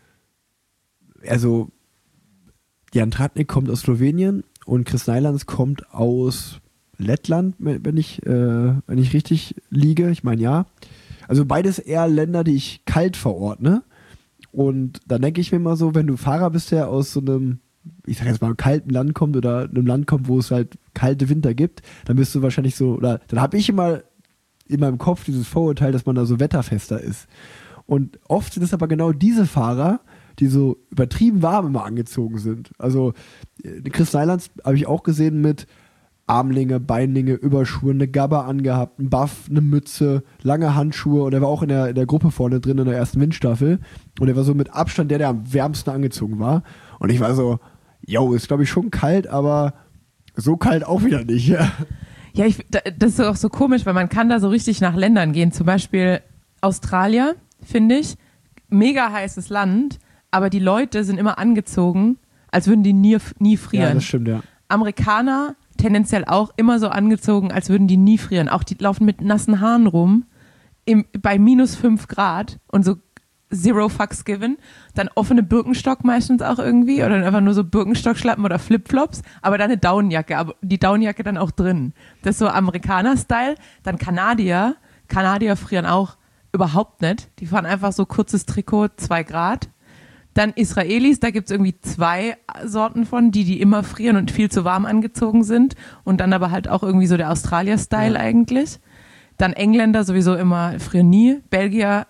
also Jan Tratnik kommt aus Slowenien und Chris Neilands kommt aus Lettland, wenn ich richtig liege. Ich meine, ja. Also beides eher Länder, die ich kalt verordne. Und dann denke ich mir mal so, wenn du Fahrer bist, der aus so einem, ich sag jetzt mal, kalten Land kommt oder einem Land kommt, wo es halt kalte Winter gibt, dann bist du wahrscheinlich so, oder dann habe ich immer in meinem Kopf dieses Vorurteil, dass man da so wetterfester ist. Und oft sind es aber genau diese Fahrer, die so übertrieben warm immer angezogen sind. Also Chris Nylands habe ich auch gesehen mit Armlinge, Beinlinge, Überschuhe, eine Gabba angehabt, ein Buff, eine Mütze, lange Handschuhe und er war auch in der Gruppe vorne drin in der ersten Windstaffel und er war so mit Abstand der am wärmsten angezogen war und ich war so, yo, ist glaube ich schon kalt, aber so kalt auch wieder nicht. Ja, das ist auch so komisch, weil man kann da so richtig nach Ländern gehen, zum Beispiel Australien, finde ich, mega heißes Land, aber die Leute sind immer angezogen, als würden die nie frieren. Ja, das stimmt, ja. Amerikaner tendenziell auch immer so angezogen, als würden die nie frieren. Auch die laufen mit nassen Haaren rum, bei minus 5 Grad und so zero fucks given. Dann offene Birkenstock meistens auch irgendwie oder dann einfach nur so Birkenstock-Schlappen oder Flipflops, aber dann eine Daunenjacke, aber die Daunenjacke dann auch drin. Das ist so Amerikaner-Style. Dann Kanadier frieren auch überhaupt nicht. Die fahren einfach so kurzes Trikot, 2 Grad. Dann Israelis, da gibt es irgendwie 2 Sorten von, die immer frieren und viel zu warm angezogen sind. Und dann aber halt auch irgendwie so der Australier-Style eigentlich. Dann Engländer sowieso immer frieren nie. Belgier,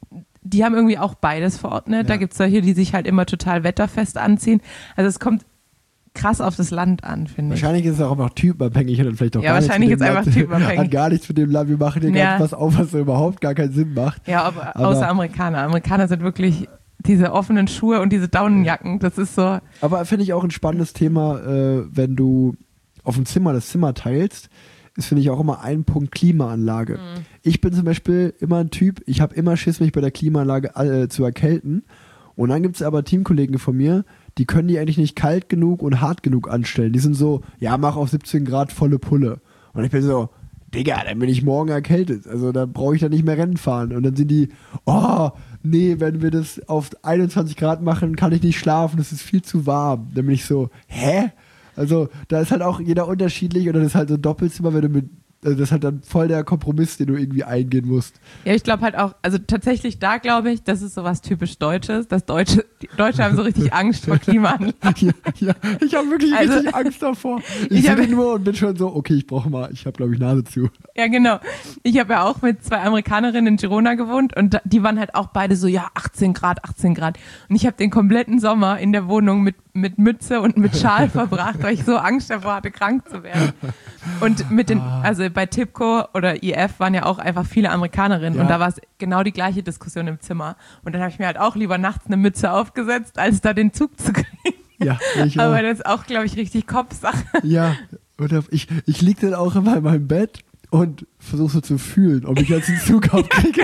die haben irgendwie auch beides verordnet. Ja. Da gibt es solche, die sich halt immer total wetterfest anziehen. Also es kommt krass auf das Land an, finde ich. Wahrscheinlich ist es auch einfach typenabhängig und dann vielleicht auch gar nichts mit dem Land. Hat gar nichts mit dem Land. Wir machen hier ganz was auf, was überhaupt gar keinen Sinn macht. Ja, aber außer Amerikaner. Amerikaner sind wirklich diese offenen Schuhe und diese Daunenjacken, das ist so. Aber finde ich auch ein spannendes Thema, wenn du auf dem Zimmer das Zimmer teilst, ist, finde ich, auch immer ein Punkt Klimaanlage. Mhm. Ich bin zum Beispiel immer ein Typ, ich habe immer Schiss, mich bei der Klimaanlage zu erkälten. Und dann gibt es aber Teamkollegen von mir, die können die eigentlich nicht kalt genug und hart genug anstellen. Die sind so, ja, mach auf 17 Grad volle Pulle. Und ich bin so, Digga, dann bin ich morgen erkältet. Also da brauche ich dann nicht mehr Rennen fahren. Und dann sind die, oh, nee, wenn wir das auf 21 Grad machen, kann ich nicht schlafen, das ist viel zu warm. Dann bin ich so, hä? Also da ist halt auch jeder unterschiedlich oder das ist halt so ein Doppelzimmer, wenn du also das ist halt dann voll der Kompromiss, den du irgendwie eingehen musst. Ja, ich glaube halt auch, also tatsächlich da glaube ich, das ist so was typisch Deutsches. Die Deutsche haben so richtig Angst vor Klimaanlagen. Ja, ich habe wirklich richtig Angst davor. Ich sehe nur und bin schon so, okay, ich habe glaube ich Nase zu. Ja, genau. Ich habe ja auch mit 2 Amerikanerinnen in Girona gewohnt und die waren halt auch beide so, ja, 18 Grad. Und ich habe den kompletten Sommer in der Wohnung mit Mütze und mit Schal verbracht, weil ich so Angst davor hatte, krank zu werden. Und mit also bei Tipco oder IF waren ja auch einfach viele Amerikanerinnen und da war es genau die gleiche Diskussion im Zimmer. Und dann habe ich mir halt auch lieber nachts eine Mütze aufgesetzt, als da den Zug zu kriegen. Ja, ich aber auch. das ist auch, glaube ich, richtig Kopfsache. Ja, oder ich liege dann auch immer in meinem Bett und versuche so zu fühlen, ob ich jetzt einen Zug aufkriege.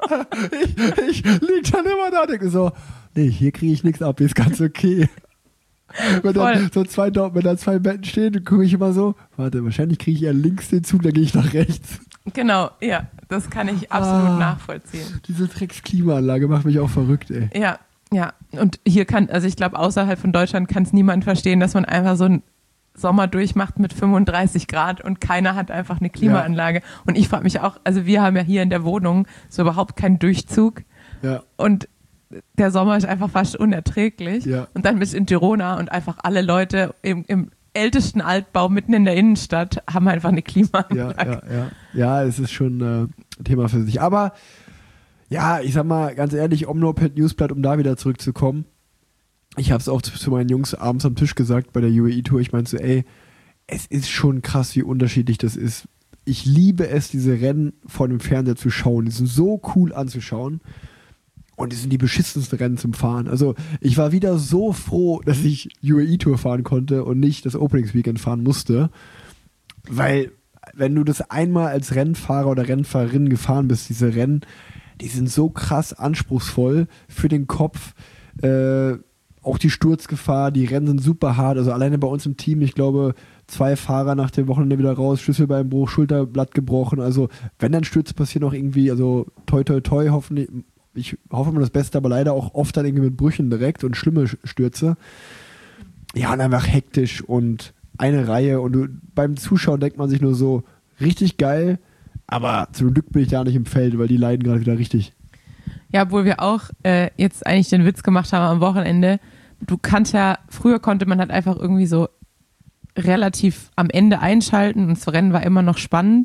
ich liege dann immer da und denke so, nee, hier kriege ich nichts ab, hier ist ganz okay. Wenn da 2 Betten stehen, dann gucke ich immer so, warte, wahrscheinlich kriege ich eher links den Zug, dann gehe ich nach rechts. Genau, ja, das kann ich absolut nachvollziehen. Diese Drecksklimaanlage macht mich auch verrückt, ey. Ja, und hier also ich glaube, außerhalb von Deutschland kann es niemand verstehen, dass man einfach so einen Sommer durchmacht mit 35 Grad und keiner hat einfach eine Klimaanlage. Ja. Und ich frage mich auch, also wir haben ja hier in der Wohnung so überhaupt keinen Durchzug. Ja. Und der Sommer ist einfach fast unerträglich. Ja. Und dann bist du in Girona und einfach alle Leute im ältesten Altbau mitten in der Innenstadt haben einfach eine Klimaanlage. Ja, es ist schon ein Thema für sich. Aber ja, ich sag mal ganz ehrlich, Omnoped Newsblatt, um da wieder zurückzukommen. Ich habe es auch zu meinen Jungs abends am Tisch gesagt bei der UAE-Tour. Ich meinte so, ey, es ist schon krass, wie unterschiedlich das ist. Ich liebe es, diese Rennen vor dem Fernseher zu schauen. Die sind so cool anzuschauen. Und die sind die beschissensten Rennen zum Fahren. Also ich war wieder so froh, dass ich UAE-Tour fahren konnte und nicht das Openings-Weekend fahren musste. Weil wenn du das einmal als Rennfahrer oder Rennfahrerin gefahren bist, diese Rennen, die sind so krass anspruchsvoll für den Kopf. Auch die Sturzgefahr, die Rennen sind super hart. Also alleine bei uns im Team, ich glaube, 2 Fahrer nach dem Wochenende wieder raus, Schlüsselbeinbruch, Schulterblatt gebrochen. Also wenn dann Stürze passieren, auch irgendwie, also toi toi toi, hoffentlich. Ich hoffe mal das Beste, aber leider auch oft dann irgendwie mit Brüchen direkt und schlimme Stürze. Ja, und einfach hektisch und eine Reihe und beim Zuschauen denkt man sich nur so, richtig geil, aber zum Glück bin ich da nicht im Feld, weil die leiden gerade wieder richtig. Ja, obwohl wir auch jetzt eigentlich den Witz gemacht haben am Wochenende. Früher konnte man halt einfach irgendwie so relativ am Ende einschalten und das Rennen war immer noch spannend.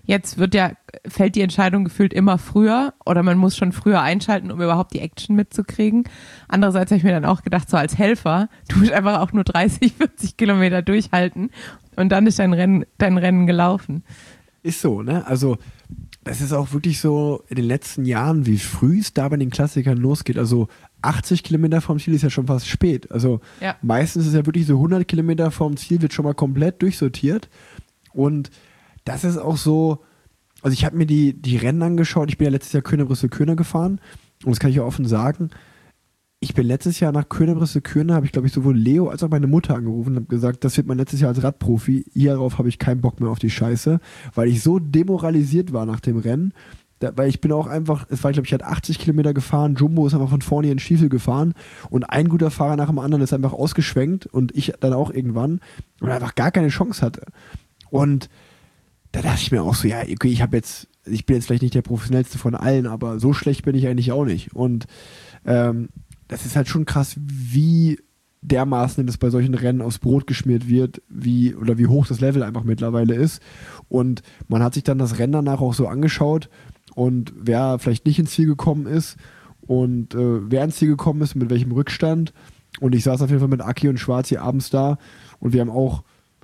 jetzt fällt die Entscheidung gefühlt immer früher oder man muss schon früher einschalten, um überhaupt die Action mitzukriegen. Andererseits habe ich mir dann auch gedacht, so als Helfer, du musst einfach auch nur 30, 40 Kilometer durchhalten und dann ist dein Rennen gelaufen. Ist so, ne? Also das ist auch wirklich so in den letzten Jahren, wie früh es da bei den Klassikern losgeht. Also 80 Kilometer vom Ziel ist ja schon fast spät. Also meistens ist es ja wirklich so 100 Kilometer vom Ziel wird schon mal komplett durchsortiert. Und das ist auch so, also ich habe mir die Rennen angeschaut. Ich bin ja letztes Jahr Köner-Brüssel-Köner gefahren. Und das kann ich ja offen sagen. Ich bin letztes Jahr nach Köner-Brüssel-Köner, habe ich glaube ich sowohl Leo als auch meine Mutter angerufen und habe gesagt, das wird mein letztes Jahr als Radprofi. Hierauf habe ich keinen Bock mehr auf die Scheiße, weil ich so demoralisiert war nach dem Rennen. Weil ich bin auch einfach, es war, glaube ich, hat 80 Kilometer gefahren, Jumbo ist einfach von vorne in den Stiefel gefahren und ein guter Fahrer nach dem anderen ist einfach ausgeschwenkt und ich dann auch irgendwann und einfach gar keine Chance hatte. Und da dachte ich mir auch so, ja, okay, ich bin jetzt vielleicht nicht der professionellste von allen, aber so schlecht bin ich eigentlich auch nicht. Und das ist halt schon krass, wie dermaßen das bei solchen Rennen aufs Brot geschmiert wird, wie hoch das Level einfach mittlerweile ist. Und man hat sich dann das Rennen danach auch so angeschaut und wer vielleicht nicht ins Ziel gekommen ist und wer ins Ziel gekommen ist, mit welchem Rückstand. Und ich saß auf jeden Fall mit Aki und Schwarzi abends da und wir haben auch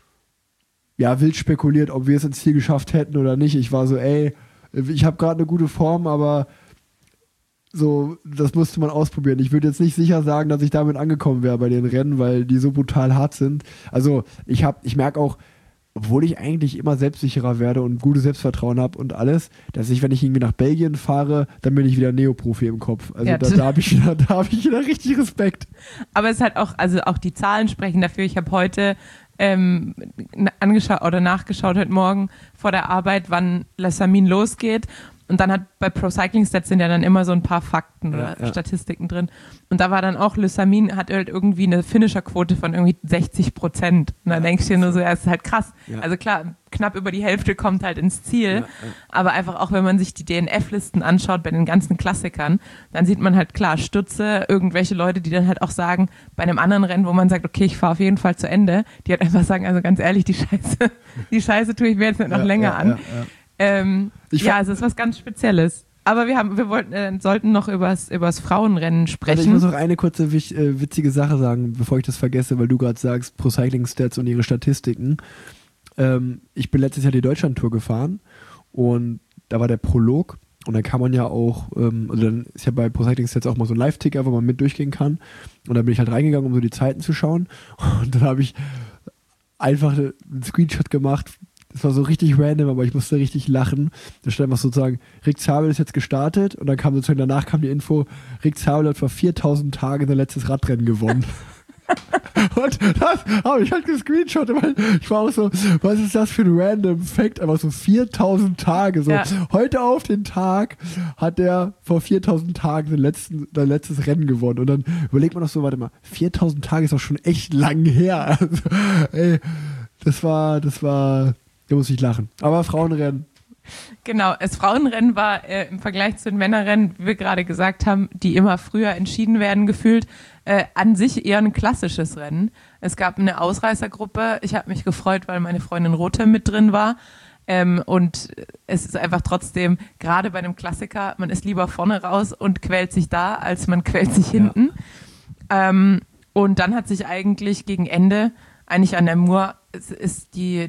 wild spekuliert, ob wir es ins Ziel geschafft hätten oder nicht. Ich war so, ich habe gerade eine gute Form, aber so, das musste man ausprobieren. Ich würde jetzt nicht sicher sagen, dass ich damit angekommen wäre bei den Rennen, weil die so brutal hart sind. Also ich merke auch, obwohl ich eigentlich immer selbstsicherer werde und gutes Selbstvertrauen habe und alles, dass ich, wenn ich irgendwie nach Belgien fahre, dann bin ich wieder Neoprofi im Kopf. Also da habe ich wieder richtig Respekt. Aber es ist halt auch die Zahlen sprechen dafür. Ich habe heute angeschaut oder nachgeschaut heute Morgen vor der Arbeit, wann Le Samyn losgeht. Und dann hat bei Pro Cycling Stats sind ja dann immer so ein paar Fakten oder Statistiken drin. Und da war dann auch, Le Samyn hat halt irgendwie eine Finisher-Quote von irgendwie 60%. Und dann denkst du dir nur so, es ist halt krass. Ja. Also klar, knapp über die Hälfte kommt halt ins Ziel. Aber einfach auch, wenn man sich die DNF-Listen anschaut bei den ganzen Klassikern, dann sieht man halt klar Stütze, irgendwelche Leute, die dann halt auch sagen, bei einem anderen Rennen, wo man sagt, okay, ich fahre auf jeden Fall zu Ende, die halt einfach sagen, also ganz ehrlich, die Scheiße tue ich mir jetzt nicht noch länger an. Es ist was ganz Spezielles. Aber wir sollten noch übers Frauenrennen sprechen. Also ich muss noch eine kurze witzige Sache sagen, bevor ich das vergesse, weil du gerade sagst, Pro Cycling Stats und ihre Statistiken. Ich bin letztes Jahr die Deutschland-Tour gefahren und da war der Prolog und dann kann man ja auch, dann ist ja bei Pro Cycling Stats auch mal so ein Live-Ticker, wo man mit durchgehen kann und da bin ich halt reingegangen, um so die Zeiten zu schauen und dann habe ich einfach einen Screenshot gemacht. Das war so richtig random, aber ich musste richtig lachen. Da stand einfach sozusagen, Rick Zabel ist jetzt gestartet und dann kam sozusagen danach die Info, Rick Zabel hat vor 4000 Tagen sein letztes Radrennen gewonnen. Und das habe ich halt gescreenshottet, weil ich war auch so, was ist das für ein random Fact? Aber so 4000 Tage, so heute auf den Tag hat der vor 4000 Tagen sein letztes Rennen gewonnen. Und dann überlegt man doch so, warte mal, 4000 Tage ist doch schon echt lang her. Also, das war da muss ich lachen. Aber Frauenrennen. Genau, das Frauenrennen war im Vergleich zu den Männerrennen, wie wir gerade gesagt haben, die immer früher entschieden werden gefühlt, an sich eher ein klassisches Rennen. Es gab eine Ausreißergruppe. Ich habe mich gefreut, weil meine Freundin Rothe mit drin war. Und es ist einfach trotzdem, gerade bei einem Klassiker, man ist lieber vorne raus und quält sich da, als man quält sich hinten. Und dann hat sich eigentlich gegen Ende, eigentlich an der Mur, es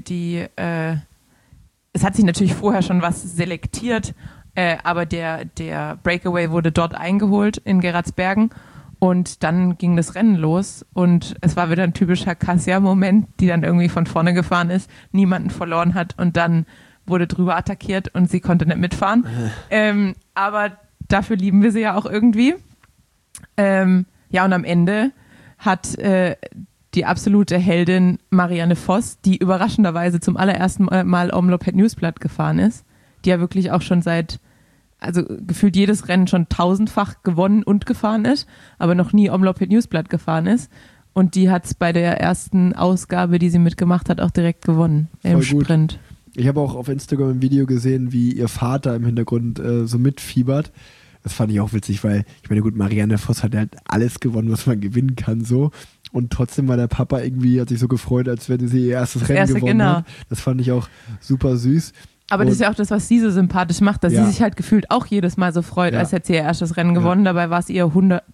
hat sich natürlich vorher schon was selektiert, aber der Breakaway wurde dort eingeholt in Geraardsbergen und dann ging das Rennen los und es war wieder ein typischer Kasia-Moment, die dann irgendwie von vorne gefahren ist, niemanden verloren hat und dann wurde drüber attackiert und sie konnte nicht mitfahren. Aber dafür lieben wir sie ja auch irgendwie. Und am Ende hat die absolute Heldin Marianne Vos, die überraschenderweise zum allerersten Mal Omloop Newsblad gefahren ist, die ja wirklich auch schon also gefühlt jedes Rennen schon 1000-fach gewonnen und gefahren ist, aber noch nie Omloop Newsblad gefahren ist. Und die hat es bei der ersten Ausgabe, die sie mitgemacht hat, auch direkt gewonnen im Sprint. Ich habe auch auf Instagram ein Video gesehen, wie ihr Vater im Hintergrund so mitfiebert. Das fand ich auch witzig, weil, ich meine, gut, Marianne Vos hat halt alles gewonnen, was man gewinnen kann, so. Und trotzdem war der Papa irgendwie, hat sich so gefreut, als wenn sie ihr erstes Rennen gewonnen hat. Das fand ich auch super süß. Aber das ist ja auch das, was sie so sympathisch macht, dass Ja. sie sich halt gefühlt auch jedes Mal so freut, Ja. als hätte sie ihr erstes Rennen gewonnen. Dabei war es ihr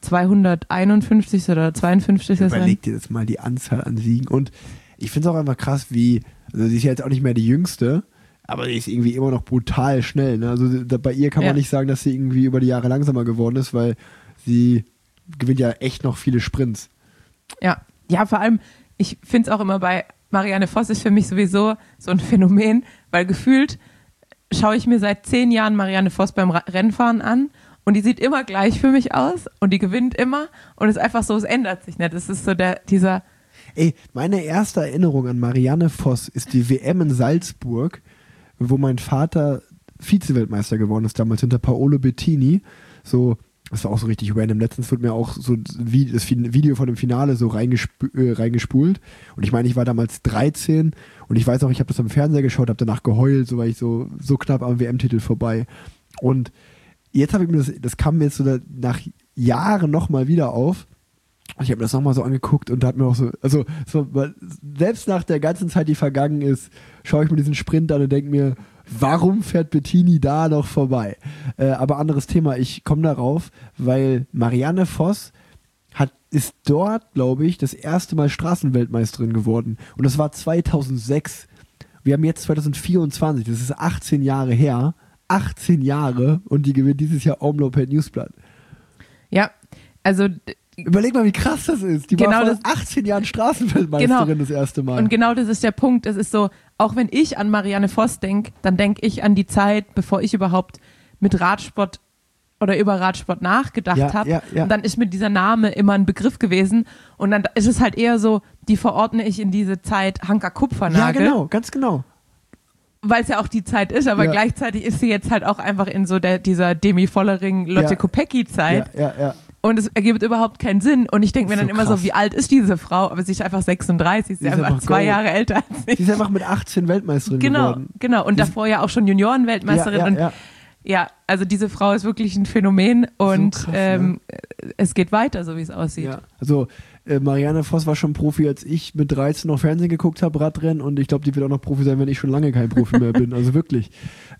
251. oder 52. Rennen. Überleg dir das mal, die Anzahl an Siegen. Und ich finde es auch einfach krass, also sie ist ja jetzt auch nicht mehr die Jüngste, aber sie ist irgendwie immer noch brutal schnell. Ne? Also bei ihr kann man nicht sagen, dass sie irgendwie über die Jahre langsamer geworden ist, weil sie gewinnt ja echt noch viele Sprints. Ja, vor allem, ich finde es auch immer bei Marianne Voss ist für mich sowieso so ein Phänomen, weil gefühlt schaue ich mir seit 10 Jahren Marianne Voss beim Rennfahren an und die sieht immer gleich für mich aus und die gewinnt immer und es ist einfach so, es ändert sich nicht. Es ist so dieser... Ey, meine erste Erinnerung an Marianne Voss ist die WM in Salzburg, wo mein Vater Vize-Weltmeister geworden ist, damals hinter Paolo Bettini. So, das war auch so richtig random. Letztens wird mir auch so das Video von dem Finale so reingespult. Und ich meine, ich war damals 13 und ich weiß auch, ich habe das am Fernseher geschaut, habe danach geheult, so war ich so knapp am WM-Titel vorbei. Und jetzt habe ich mir das kam mir jetzt so nach Jahren nochmal wieder auf. Und ich habe mir das nochmal so angeguckt und da hat mir auch so, selbst nach der ganzen Zeit, die vergangen ist, schaue ich mir diesen Sprint an und denke mir, warum fährt Bettini da noch vorbei? Aber anderes Thema, ich komme darauf, weil Marianne Voss ist dort, glaube ich, das erste Mal Straßenweltmeisterin geworden. Und das war 2006. Wir haben jetzt 2024, das ist 18 Jahre her. 18 Jahre und die gewinnt dieses Jahr Omloop per Newsblatt. Ja, also... Überleg mal, wie krass das ist. Die war vor 18 Jahren Straßenweltmeisterin das erste Mal. Und genau das ist der Punkt. Es ist so, auch wenn ich an Marianne Voss denke, dann denke ich an die Zeit, bevor ich überhaupt mit Radsport oder über Radsport nachgedacht habe. Ja. Und dann ist mir dieser Name immer ein Begriff gewesen. Und dann ist es halt eher so, die verordne ich in diese Zeit Hanka Kupfernagel. Ja, genau, ganz genau. Weil es ja auch die Zeit ist, aber gleichzeitig ist sie jetzt halt auch einfach in so dieser Demi Vollering, Lotte Kopecky-Zeit. Ja. Und es ergibt überhaupt keinen Sinn. Und ich denke mir dann immer krass. so, wie alt ist diese Frau? Aber sie ist einfach 36, sie ist einfach 2 Jahre älter als ich. Sie ist einfach mit 18 Weltmeisterin geworden. Genau. Und davor ja auch schon Juniorenweltmeisterin. Ja, also diese Frau ist wirklich ein Phänomen und so krass, es geht weiter, so wie es aussieht. Ja. Also Marianne Voss war schon Profi, als ich mit 13 noch Fernsehen geguckt habe, Radrennen. Und ich glaube, die wird auch noch Profi sein, wenn ich schon lange kein Profi mehr bin. Also wirklich.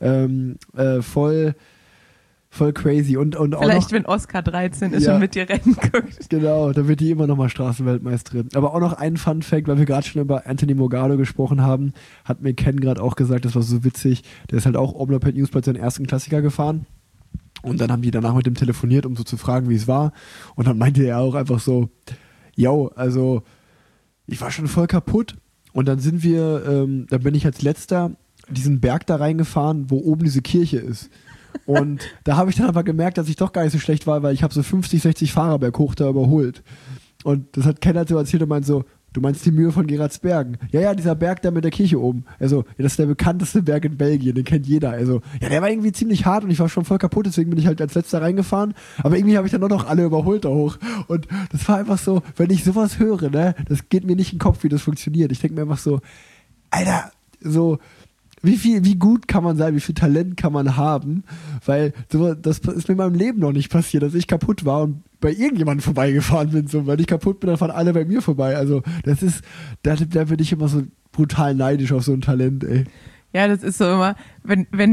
Voll crazy. Und Vielleicht, auch noch, wenn Oscar 13 ist und mit dir Rennen guckt. Genau, da wird die immer noch mal Straßenweltmeisterin. Aber auch noch ein Fun-Fact, weil wir gerade schon über Anthony Morgado gesprochen haben, hat mir Ken gerade auch gesagt, das war so witzig, der ist halt auch Omloop per Newsblatt seinen ersten Klassiker gefahren. Und dann haben die danach mit dem telefoniert, um so zu fragen, wie es war. Und dann meinte er auch einfach so, also ich war schon voll kaputt. Und dann sind dann bin ich als letzter diesen Berg da reingefahren, wo oben diese Kirche ist. Und da habe ich dann aber gemerkt, dass ich doch gar nicht so schlecht war, weil ich habe so 50, 60 Fahrer berghoch da überholt. Und das hat Ken halt so erzählt und meint so, du meinst die Mühe von Geraardsbergen? Ja, dieser Berg da mit der Kirche oben. Also, ja, das ist der bekannteste Berg in Belgien, den kennt jeder. Also, ja, der war irgendwie ziemlich hart und ich war schon voll kaputt, deswegen bin ich halt als letzter reingefahren. Aber irgendwie habe ich dann auch noch alle überholt da hoch. Und das war einfach so, wenn ich sowas höre, ne, das geht mir nicht in den Kopf, wie das funktioniert. Ich denke mir einfach so, Alter, so... Wie gut kann man sein, wie viel Talent kann man haben, weil das ist mir in meinem Leben noch nicht passiert, dass ich kaputt war und bei irgendjemandem vorbeigefahren bin, so, weil ich kaputt bin, dann fahren alle bei mir vorbei, also da bin ich immer so brutal neidisch auf so ein Talent, ey. Ja, das ist so immer, wenn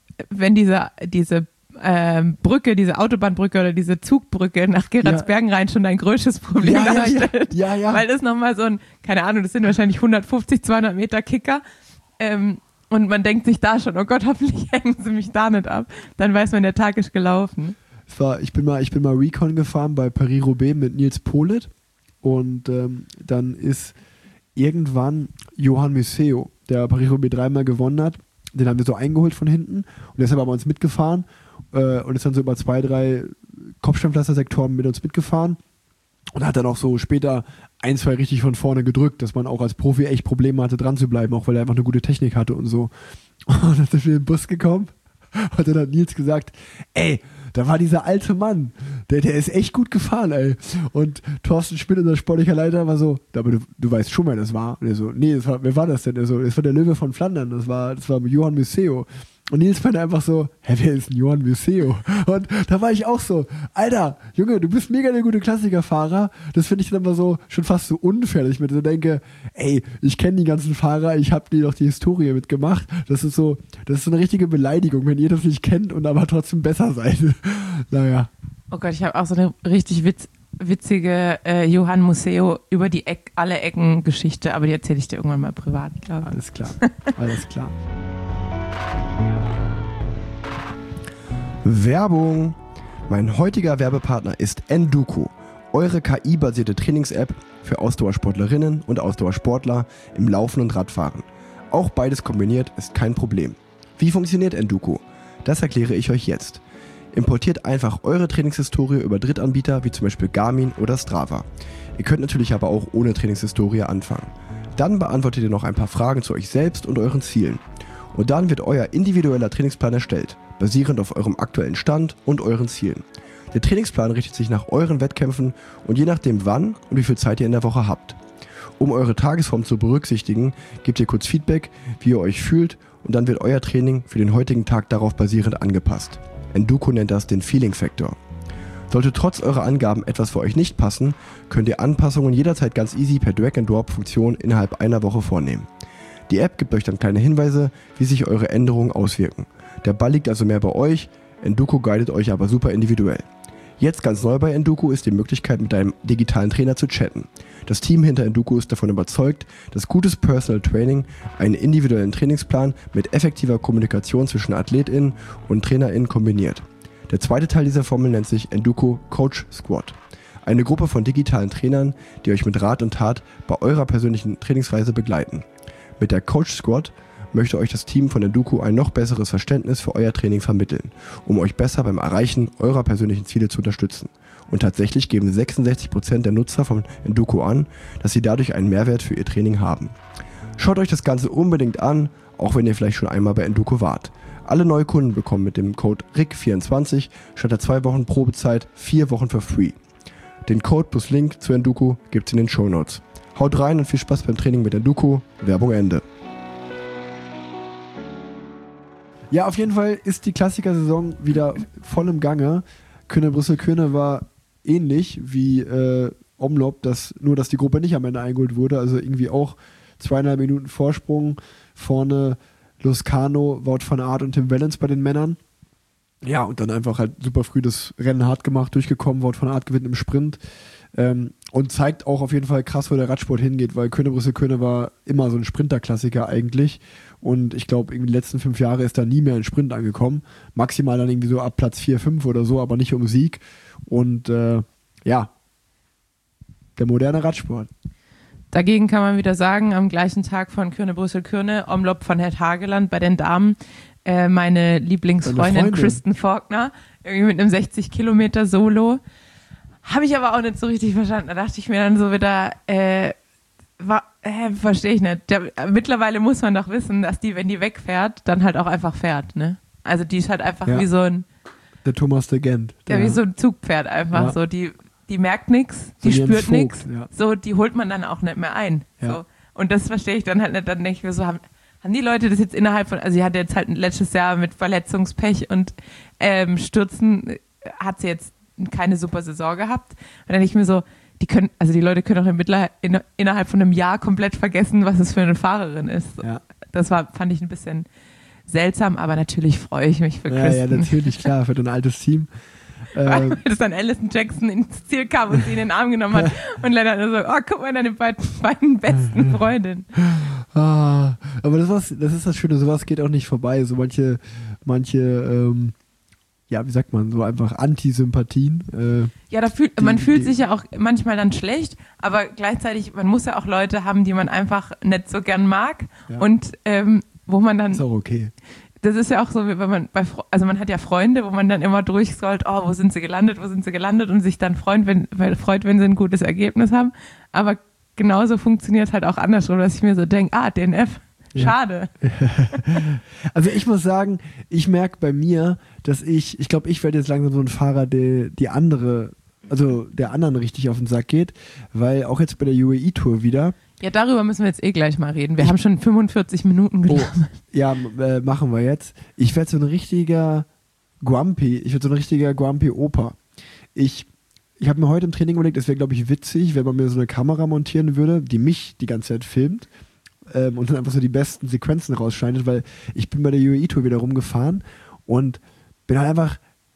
diese Brücke, diese Autobahnbrücke oder diese Zugbrücke nach Geraardsbergen rein schon dein größtes Problem darstellt, ja. Weil das nochmal so ein, keine Ahnung, das sind wahrscheinlich 150, 200 Meter Kicker, und man denkt sich da schon, oh Gott, hoffentlich hängen sie mich da nicht ab. Dann weiß man, der Tag ist gelaufen. Ich bin mal Recon gefahren bei Paris-Roubaix mit Nils Politt und dann ist irgendwann Johan Museeuw, der Paris-Roubaix 3-mal gewonnen hat, den haben wir so eingeholt von hinten und deshalb haben wir uns mitgefahren und ist dann so über 2, 3 Kopfsteinpflaster-Sektoren mit uns mitgefahren. Und hat dann auch so später 1, 2 richtig von vorne gedrückt, dass man auch als Profi echt Probleme hatte, dran zu bleiben, auch weil er einfach eine gute Technik hatte und so. Und dann sind wir in den Bus gekommen und dann hat Nils gesagt, ey, da war dieser alte Mann, der ist echt gut gefahren, ey. Und Thorsten Schmidt, unser sportlicher Leiter, war so, aber du weißt schon, wer das war. Und er so, nee, wer war das denn? Er so, das war der Löwe von Flandern, das war Johan Museeuw. Und Nils meinte einfach so, hä, wer ist denn Johann Museeuw? Und da war ich auch so, Alter, Junge, du bist mega der gute Klassikerfahrer. Das finde ich dann immer so, schon fast so unfair, dass ich mir so denke, ey, ich kenne die ganzen Fahrer, ich habe die doch die Historie mitgemacht. Das ist so eine richtige Beleidigung, wenn ihr das nicht kennt und aber trotzdem besser seid. Naja. Oh Gott, ich habe auch so eine richtig witzige Johann Museeuw über die alle Ecken Geschichte, aber die erzähle ich dir irgendwann mal privat, glaube ich. Alles klar, alles klar. Werbung. Mein heutiger Werbepartner ist Enduko, eure KI-basierte Trainings-App für Ausdauersportlerinnen und Ausdauersportler im Laufen und Radfahren. Auch beides kombiniert ist kein Problem. Wie funktioniert Enduko? Das erkläre ich euch jetzt. Importiert einfach eure Trainingshistorie über Drittanbieter wie zum Beispiel Garmin oder Strava. Ihr könnt natürlich aber auch ohne Trainingshistorie anfangen. Dann beantwortet ihr noch ein paar Fragen zu euch selbst und euren Zielen. Und dann wird euer individueller Trainingsplan erstellt, basierend auf eurem aktuellen Stand und euren Zielen. Der Trainingsplan richtet sich nach euren Wettkämpfen und je nachdem wann und wie viel Zeit ihr in der Woche habt. Um eure Tagesform zu berücksichtigen, gebt ihr kurz Feedback, wie ihr euch fühlt und dann wird euer Training für den heutigen Tag darauf basierend angepasst. Enduko nennt das den Feeling-Faktor. Sollte trotz eurer Angaben etwas für euch nicht passen, könnt ihr Anpassungen jederzeit ganz easy per Drag-and-Drop-Funktion innerhalb einer Woche vornehmen. Die App gibt euch dann kleine Hinweise, wie sich eure Änderungen auswirken. Der Ball liegt also mehr bei euch, Enduko guidet euch aber super individuell. Jetzt ganz neu bei Enduko ist die Möglichkeit, mit einem digitalen Trainer zu chatten. Das Team hinter Enduko ist davon überzeugt, dass gutes Personal Training einen individuellen Trainingsplan mit effektiver Kommunikation zwischen AthletInnen und TrainerInnen kombiniert. Der zweite Teil dieser Formel nennt sich Enduko Coach Squad. Eine Gruppe von digitalen Trainern, die euch mit Rat und Tat bei eurer persönlichen Trainingsweise begleiten. Mit der Coach Squad möchte euch das Team von Enduko ein noch besseres Verständnis für euer Training vermitteln, um euch besser beim Erreichen eurer persönlichen Ziele zu unterstützen. Und tatsächlich geben 66% der Nutzer von Enduko an, dass sie dadurch einen Mehrwert für ihr Training haben. Schaut euch das Ganze unbedingt an, auch wenn ihr vielleicht schon einmal bei Enduko wart. Alle Neukunden bekommen mit dem Code RIC24 statt der 2 Wochen Probezeit 4 Wochen for free. Den Code plus Link zu Enduko gibt's in den Shownotes. Haut rein und viel Spaß beim Training mit Enduko. Werbung Ende. Ja, auf jeden Fall ist die Klassiker-Saison wieder voll im Gange. Kuurne-Brüssel-Kuurne war ähnlich wie Omloop, nur dass die Gruppe nicht am Ende eingeholt wurde. Also irgendwie auch 2,5 Minuten Vorsprung. Vorne Loscano, Wout van Aert und Tim Wellens bei den Männern. Ja, und dann einfach halt super früh das Rennen hart gemacht, durchgekommen. Wout van Aert gewinnt im Sprint. Und zeigt auch auf jeden Fall krass, wo der Radsport hingeht, weil Kuurne-Brüssel-Kuurne war immer so ein Sprinterklassiker eigentlich und ich glaube, irgendwie die letzten 5 Jahre ist da nie mehr ein Sprint angekommen. Maximal dann irgendwie so ab Platz 4, 5 oder so, aber nicht um Sieg. Und ja, der moderne Radsport. Dagegen kann man wieder sagen, am gleichen Tag von Kuurne-Brüssel-Kuurne, Omloop von Het Hageland bei den Damen, meine Lieblingsfreundin Kristen Faulkner, irgendwie mit einem 60 Kilometer Solo. Habe ich aber auch nicht so richtig verstanden. Da dachte ich mir dann so wieder, verstehe ich nicht. Mittlerweile muss man doch wissen, dass die, wenn die wegfährt, dann halt auch einfach fährt, ne? Also die ist halt einfach wie so ein... Der Thomas de Gent. Ja, wie so ein Zugpferd einfach. So, die merkt nichts, die spürt nichts. Ja. So, die holt man dann auch nicht mehr ein. Ja. So. Und das verstehe ich dann halt nicht. Dann denke ich mir so, haben die Leute das jetzt innerhalb von... Also sie hatte jetzt halt letztes Jahr mit Verletzungspech und Stürzen, hat sie jetzt keine super Saison gehabt. Und dann denke ich mir so, die Leute können auch innerhalb von einem Jahr komplett vergessen, was es für eine Fahrerin ist. Ja. Das fand ich ein bisschen seltsam, aber natürlich freue ich mich für Kristen. Ja, natürlich, klar, für dein altes Team. Weil das dann Alison Jackson ins Ziel kam und sie in den Arm genommen hat und Lennart nur so, oh, guck mal, deine beiden besten Freundinnen. Aber das ist das Schöne, sowas geht auch nicht vorbei. So manche ja, wie sagt man, so einfach Antisympathien. Ja, man fühlt sich ja auch manchmal dann schlecht, aber gleichzeitig, man muss ja auch Leute haben, die man einfach nicht so gern mag und wo man dann... Ist auch okay. Das ist ja auch so, wie wenn man man hat ja Freunde, wo man dann immer durchscrollt, oh, wo sind sie gelandet und sich dann freut, wenn sie ein gutes Ergebnis haben, aber genauso funktioniert halt auch andersrum, dass ich mir so denke, DNF, schade. Ja. Also ich muss sagen, ich merke bei mir, dass ich glaube, ich werde jetzt langsam so ein Fahrer, die andere also der anderen richtig auf den Sack geht, weil auch jetzt bei der UAE-Tour wieder. Ja, darüber müssen wir jetzt gleich mal reden. Wir haben schon 45 Minuten gelabert. Ja, machen wir jetzt. Ich werde so ein richtiger Grumpy-Opa. Ich habe mir heute im Training überlegt, es wäre, glaube ich, witzig, wenn man mir so eine Kamera montieren würde, die mich die ganze Zeit filmt und dann einfach so die besten Sequenzen rausschneidet, weil ich bin bei der UAE-Tour wieder rumgefahren und bin halt einfach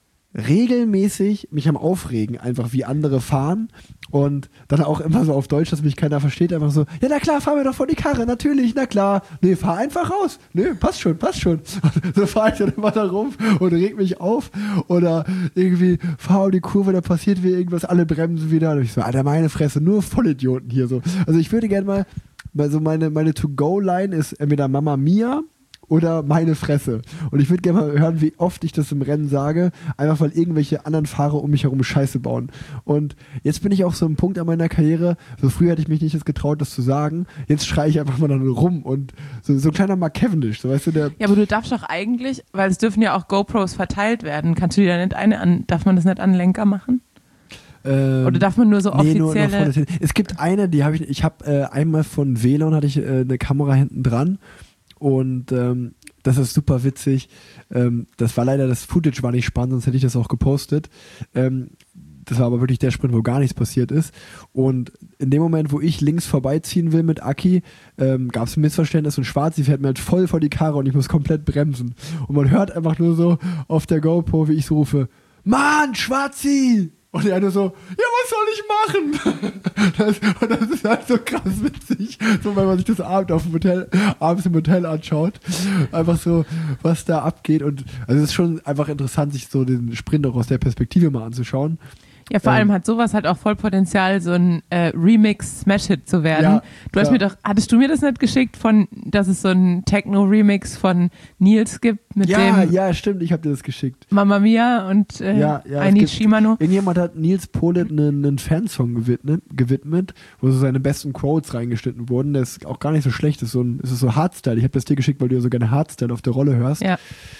regelmäßig mich am Aufregen, einfach wie andere fahren und dann auch immer so auf Deutsch, dass mich keiner versteht, einfach so, ja na klar, fahr mir doch vor die Karre, natürlich, na klar, nee, fahr einfach raus, nee, passt schon. Und so fahre ich dann immer da rum und reg mich auf oder irgendwie fahr um die Kurve, da passiert wieder irgendwas, alle bremsen wieder und ich so, Alter, meine Fresse, nur Vollidioten hier so. Also ich würde gerne mal so meine To-Go-Line ist entweder Mama Mia oder meine Fresse. Und ich würde gerne mal hören, wie oft ich das im Rennen sage, einfach weil irgendwelche anderen Fahrer um mich herum Scheiße bauen. Und jetzt bin ich auch so ein Punkt an meiner Karriere, so früher hätte ich mich nicht getraut, das zu sagen, jetzt schreie ich einfach mal dann rum und so ein kleiner Mark Cavendish, so weißt du, der... Ja, aber du darfst doch eigentlich, weil es dürfen ja auch GoPros verteilt werden, kannst du dir da nicht darf man das nicht an Lenker machen? Oder darf man nur so offizielle... Nee, es gibt eine, die habe ich habe einmal von Velon hatte ich eine Kamera hinten dran. Und das ist super witzig. Das war leider, das Footage war nicht spannend, sonst hätte ich das auch gepostet. Das war aber wirklich der Sprint, wo gar nichts passiert ist. Und in dem Moment, wo ich links vorbeiziehen will mit Aki, gab es ein Missverständnis und Schwarzi fährt mir halt voll vor die Karre und ich muss komplett bremsen. Und man hört einfach nur so auf der GoPro, wie ich so rufe, Mann, Schwarzi! Und er nur so, ja, was soll ich machen? Das ist halt so krass witzig, so wenn man sich das abends im Hotel anschaut. Einfach so, was da abgeht. Und also es ist schon einfach interessant, sich so den Sprint auch aus der Perspektive mal anzuschauen. Ja, vor allem hat sowas halt auch voll Potenzial, so ein Remix-Smash-Hit zu werden. Ja, hattest du mir das nicht geschickt, dass es so ein Techno-Remix von Nils gibt? Ja, stimmt, ich habe dir das geschickt. Mamma Mia und Aini Shimano. Irgendjemand hat Nils Polit einen Fansong gewidmet, wo so seine besten Quotes reingeschnitten wurden. Der ist auch gar nicht so schlecht, es ist so Hardstyle. Ich habe das dir geschickt, weil du ja so gerne Hardstyle auf der Rolle hörst. Ja.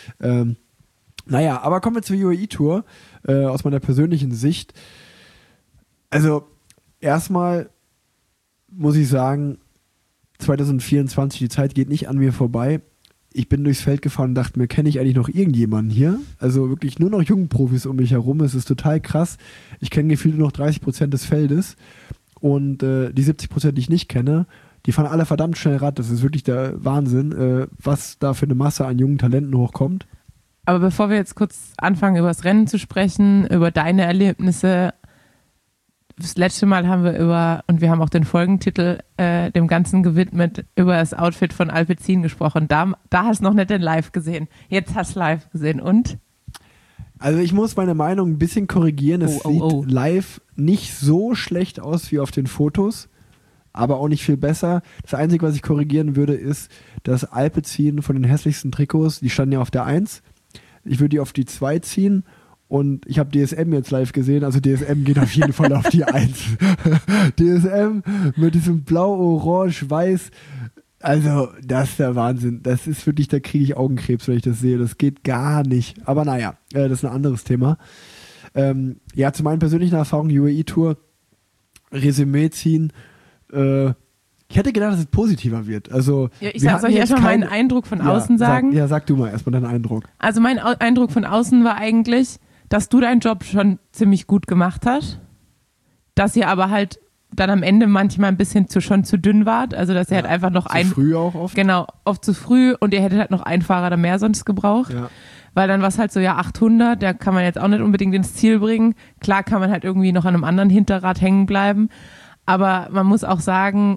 Naja, aber kommen wir zur UAE-Tour aus meiner persönlichen Sicht. Also erstmal muss ich sagen, 2024, die Zeit geht nicht an mir vorbei. Ich bin durchs Feld gefahren und dachte mir, kenne ich eigentlich noch irgendjemanden hier? Also wirklich nur noch Jungprofis um mich herum. Es ist total krass. Ich kenne gefühlt nur noch 30% des Feldes und die 70%, die ich nicht kenne, die fahren alle verdammt schnell Rad. Das ist wirklich der Wahnsinn, was da für eine Masse an jungen Talenten hochkommt. Aber bevor wir jetzt kurz anfangen, über das Rennen zu sprechen, über deine Erlebnisse, das letzte Mal haben wir und wir haben auch den Folgentitel dem Ganzen gewidmet, über das Outfit von Alpecin gesprochen. Da hast du noch nicht den Live gesehen. Jetzt hast du live gesehen. Und? Also ich muss meine Meinung ein bisschen korrigieren. Es sieht live nicht so schlecht aus wie auf den Fotos, aber auch nicht viel besser. Das Einzige, was ich korrigieren würde, ist das Alpecin von den hässlichsten Trikots. Die standen ja auf der 1. Ich würde die auf die 2 ziehen und ich habe DSM jetzt live gesehen, also DSM geht auf jeden Fall auf die 1. DSM mit diesem blau, orange, weiß, also das ist der Wahnsinn. Das ist wirklich, da kriege ich Augenkrebs, wenn ich das sehe. Das geht gar nicht. Aber naja, das ist ein anderes Thema. Zu meinen persönlichen Erfahrungen, UAE-Tour, Resümee ziehen, ich hätte gedacht, dass es positiver wird. Also, soll ich erstmal meinen Eindruck von außen sagen? Sag du mal erstmal deinen Eindruck. Also mein Eindruck von außen war eigentlich, dass du deinen Job schon ziemlich gut gemacht hast, dass ihr aber halt dann am Ende manchmal ein bisschen schon zu dünn wart, also dass ihr halt einfach noch zu früh auch oft. Genau, oft zu früh und ihr hättet halt noch einen Fahrer da mehr sonst gebraucht. Ja. Weil dann war es halt so, 800, da kann man jetzt auch nicht unbedingt ins Ziel bringen. Klar kann man halt irgendwie noch an einem anderen Hinterrad hängen bleiben, aber man muss auch sagen,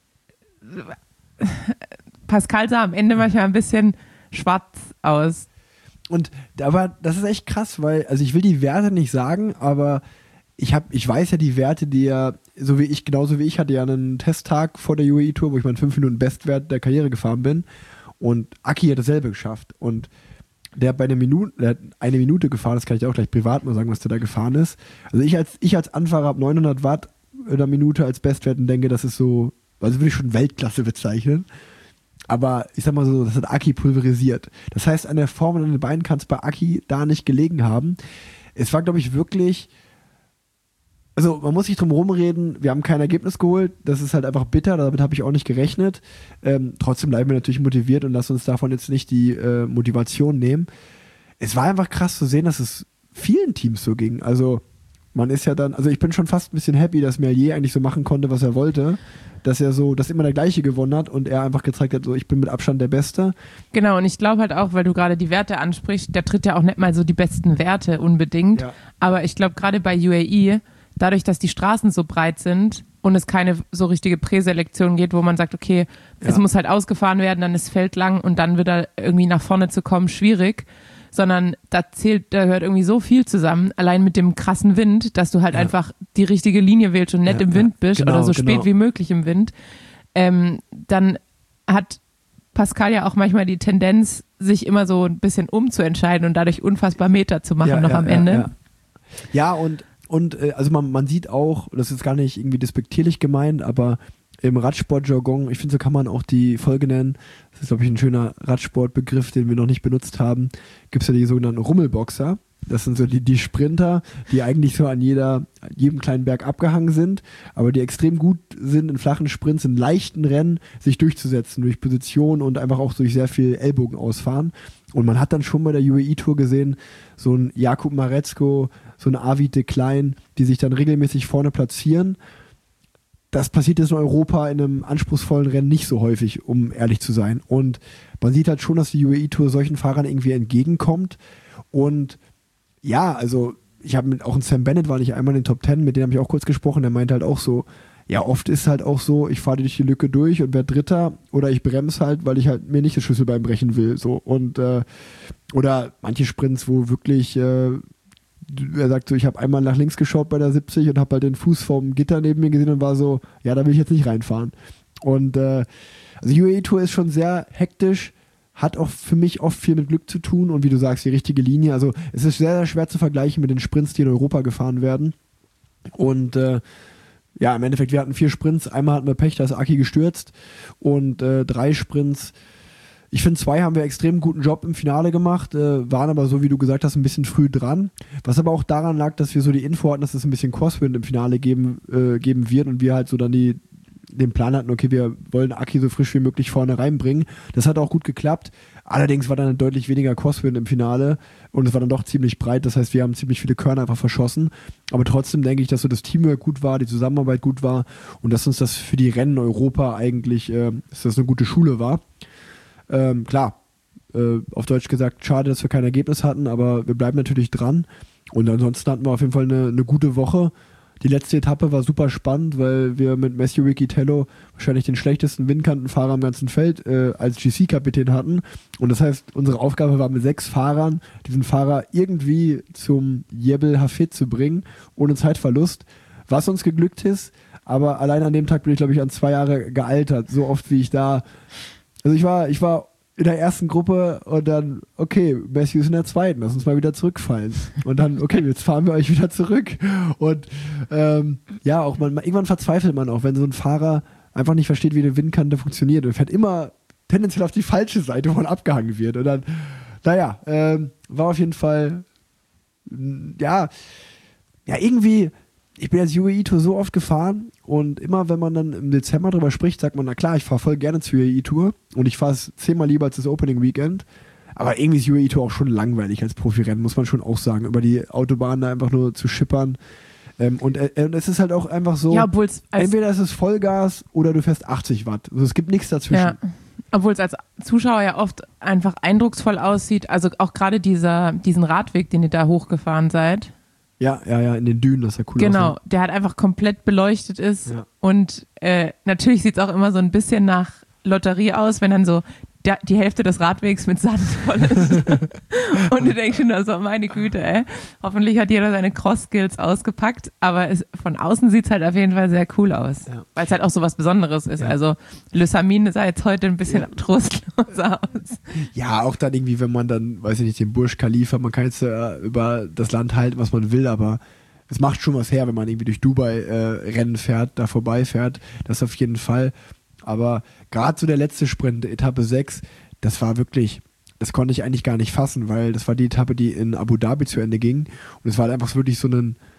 Pascal sah am Ende manchmal ein bisschen schwarz aus. Aber das ist echt krass, weil, also ich will die Werte nicht sagen, aber ich weiß ja die Werte, die ja, genauso wie ich hatte ja einen Testtag vor der UAE-Tour, wo ich meinen 5 Minuten Bestwert der Karriere gefahren bin und Aki hat dasselbe geschafft und der hat eine Minute gefahren, das kann ich auch gleich privat mal sagen, was der da gefahren ist. Also ich als Anfahrer habe 900 Watt in der Minute als Bestwert und denke, das ist so, also würde ich schon Weltklasse bezeichnen. Aber ich sag mal so, das hat Aki pulverisiert. Das heißt, an der Form und an den Beinen kann es bei Aki da nicht gelegen haben. Es war, glaube ich, wirklich Also man muss sich drum rumreden, wir haben kein Ergebnis geholt, das ist halt einfach bitter, damit habe ich auch nicht gerechnet. Trotzdem bleiben wir natürlich motiviert und lassen uns davon jetzt nicht die Motivation nehmen. Es war einfach krass zu sehen, dass es vielen Teams so ging. Also man ist ja dann, also ich bin schon fast ein bisschen happy, dass Merlier eigentlich so machen konnte, was er wollte, dass er so, dass immer der Gleiche gewonnen hat und er einfach gezeigt hat, so ich bin mit Abstand der Beste. Genau, und ich glaube halt auch, weil du gerade die Werte ansprichst, der tritt ja auch nicht mal so die besten Werte unbedingt, aber ich glaube gerade bei UAE, dadurch, dass die Straßen so breit sind und es keine so richtige Präselektion geht, wo man sagt, okay, es muss halt ausgefahren werden, dann ist Feld lang und dann wird da irgendwie nach vorne zu kommen schwierig, sondern da gehört irgendwie so viel zusammen, allein mit dem krassen Wind, dass du halt einfach die richtige Linie wählst und nicht im Wind bist oder so spät wie möglich im Wind. Dann hat Pascal ja auch manchmal die Tendenz, sich immer so ein bisschen umzuentscheiden und dadurch unfassbar Meter zu machen am Ende. Ja, und also man sieht auch, das ist gar nicht irgendwie despektierlich gemeint, aber im Radsport-Jargon, ich finde, so kann man auch die Folge nennen, das ist, glaube ich, ein schöner Radsportbegriff, den wir noch nicht benutzt haben, gibt es ja die sogenannten Rummelboxer. Das sind so die Sprinter, die eigentlich so an jedem kleinen Berg abgehangen sind, aber die extrem gut sind in flachen Sprints, in leichten Rennen, sich durchzusetzen durch Position und einfach auch durch sehr viel Ellbogen ausfahren. Und man hat dann schon bei der UAE-Tour gesehen, so ein Jakub Mareczko, so ein Arvid de Klein, die sich dann regelmäßig vorne platzieren. Das passiert jetzt in Europa in einem anspruchsvollen Rennen nicht so häufig, um ehrlich zu sein. Und man sieht halt schon, dass die UAE-Tour solchen Fahrern irgendwie entgegenkommt. Und ja, also ich habe auch einen Sam Bennett, war nicht einmal in den Top 10, mit dem habe ich auch kurz gesprochen, der meinte halt auch so, ja, oft ist halt auch so, ich fahre durch die Lücke durch und werde Dritter oder ich bremse halt, weil ich halt mir nicht das Schlüsselbein brechen will. So. Und oder manche Sprints, wo wirklich er sagt so, ich habe einmal nach links geschaut bei der 70 und habe halt den Fuß vom Gitter neben mir gesehen und war so, ja, da will ich jetzt nicht reinfahren. Und also die UAE-Tour ist schon sehr hektisch, hat auch für mich oft viel mit Glück zu tun und wie du sagst, die richtige Linie. Also es ist sehr, sehr schwer zu vergleichen mit den Sprints, die in Europa gefahren werden. Und ja, im Endeffekt, wir hatten 4 Sprints, einmal hatten wir Pech, da ist Aki gestürzt und 3 Sprints. Ich finde, 2 haben wir extrem guten Job im Finale gemacht, waren aber so, wie du gesagt hast, ein bisschen früh dran. Was aber auch daran lag, dass wir so die Info hatten, dass es ein bisschen Crosswind im Finale geben wird und wir halt so dann den Plan hatten, okay, wir wollen Aki so frisch wie möglich vorne reinbringen. Das hat auch gut geklappt. Allerdings war dann deutlich weniger Crosswind im Finale und es war dann doch ziemlich breit. Das heißt, wir haben ziemlich viele Körner einfach verschossen. Aber trotzdem denke ich, dass so das Teamwork gut war, die Zusammenarbeit gut war und dass uns das für die Rennen in Europa eigentlich dass das eine gute Schule war. Klar, auf Deutsch gesagt, schade, dass wir kein Ergebnis hatten, aber wir bleiben natürlich dran. Und ansonsten hatten wir auf jeden Fall eine gute Woche. Die letzte Etappe war super spannend, weil wir mit Matthew Riccitello wahrscheinlich den schlechtesten Windkantenfahrer im ganzen Feld als GC-Kapitän hatten. Und das heißt, unsere Aufgabe war mit 6 Fahrern, diesen Fahrer irgendwie zum Jebel Hafid zu bringen, ohne Zeitverlust, was uns geglückt ist. Aber allein an dem Tag bin ich, glaube ich, an 2 Jahre gealtert, so oft wie ich da... Also ich war in der ersten Gruppe und dann, okay, Matthew ist in der zweiten, lass uns mal wieder zurückfallen. Und dann, okay, jetzt fahren wir euch wieder zurück. Und ja, auch irgendwann verzweifelt man auch, wenn so ein Fahrer einfach nicht versteht, wie eine Windkante funktioniert und fährt immer tendenziell auf die falsche Seite, wo man abgehangen wird. Und dann, naja, war auf jeden Fall, ja, irgendwie... Ich bin jetzt UAE-Tour so oft gefahren und immer, wenn man dann im Dezember drüber spricht, sagt man, na klar, ich fahre voll gerne zur UAE-Tour und ich fahre es 10-mal lieber als das Opening-Weekend. Aber irgendwie ist UAE-Tour auch schon langweilig als Profirennen, muss man schon auch sagen, über die Autobahn da einfach nur zu schippern. Und es ist halt auch einfach so, ja, entweder ist es Vollgas oder du fährst 80 Watt. Also es gibt nichts dazwischen. Ja. Obwohl es als Zuschauer ja oft einfach eindrucksvoll aussieht. Also auch gerade diesen Radweg, den ihr da hochgefahren seid. Ja, in den Dünen, das ist ja cool. Genau, der halt einfach komplett beleuchtet ist. Ja. Und natürlich sieht es auch immer so ein bisschen nach Lotterie aus, wenn dann so die Hälfte des Radwegs mit Sand voll ist. Und du denkst schon, also meine Güte, hoffentlich hat jeder seine Cross-Skills ausgepackt, aber von außen sieht es halt auf jeden Fall sehr cool aus, weil es halt auch so was Besonderes ist. Ja. Also Le Samin sah jetzt heute ein bisschen trostloser aus. Ja, auch dann irgendwie, wenn man dann, weiß ich nicht, den Burj Khalifa, man kann jetzt über das Land halten, was man will, aber es macht schon was her, wenn man irgendwie durch Dubai Rennen fährt, da vorbeifährt, das auf jeden Fall. Aber gerade so der letzte Sprint, Etappe 6, das war wirklich, das konnte ich eigentlich gar nicht fassen, weil das war die Etappe, die in Abu Dhabi zu Ende ging. Und es war halt einfach wirklich so ein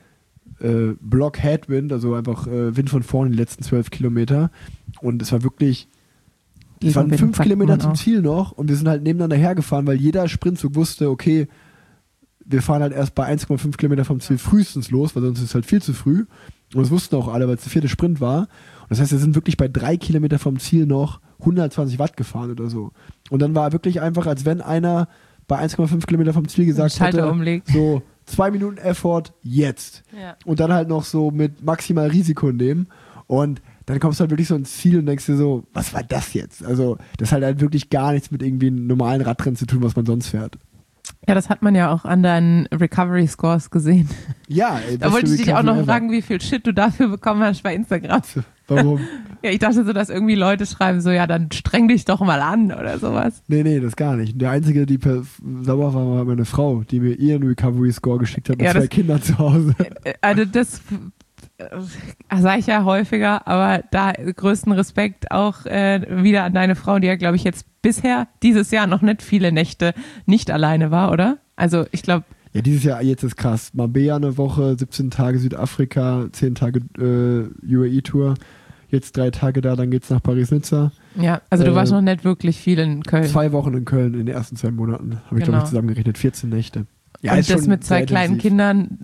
Block Headwind, also einfach Wind von vorne die letzten 12 Kilometer. Und es war wirklich, es waren 5 Kilometer zum Ziel noch und wir sind halt nebeneinander hergefahren, weil jeder Sprintzug wusste, okay, wir fahren halt erst bei 1,5 Kilometer vom Ziel frühestens los, weil sonst ist es halt viel zu früh. Und das wussten auch alle, weil es der 4. Sprint war. Und das heißt, wir sind wirklich bei 3 Kilometer vom Ziel noch 120 Watt gefahren oder so. Und dann war wirklich einfach, als wenn einer bei 1,5 Kilometer vom Ziel gesagt hätte, so 2 Minuten Effort, jetzt. Ja. Und dann halt noch so mit maximal Risiko nehmen. Und dann kommst du halt wirklich so ins Ziel und denkst dir so, was war das jetzt? Also das hat halt wirklich gar nichts mit irgendwie einem normalen Radrennen zu tun, was man sonst fährt. Ja, das hat man ja auch an deinen Recovery Scores gesehen. Ja, da wollte ich dich auch noch fragen, wie viel Shit du dafür bekommen hast bei Instagram. Warum? Ja, ich dachte so, dass irgendwie Leute schreiben so, ja, dann streng dich doch mal an oder sowas. Nee, das gar nicht. Der Einzige, die sauer war meine Frau, die mir ihren Recovery Score geschickt hat mit 2 Kindern zu Hause. Also das sage ich ja häufiger, aber da größten Respekt auch wieder an deine Frau, die ja, glaube ich, jetzt bisher dieses Jahr noch nicht viele Nächte nicht alleine war, oder? Also ich glaube... Ja, dieses Jahr, jetzt ist krass. Marbella eine Woche, 17 Tage Südafrika, 10 Tage UAE-Tour. Jetzt 3 Tage da, dann geht's nach Paris-Nizza. Ja, also du warst noch nicht wirklich viel in Köln. 2 Wochen in Köln in den ersten 2 Monaten, habe ich glaube ich zusammengerechnet. 14 Nächte. Ja, und das mit 2 kleinen Kindern,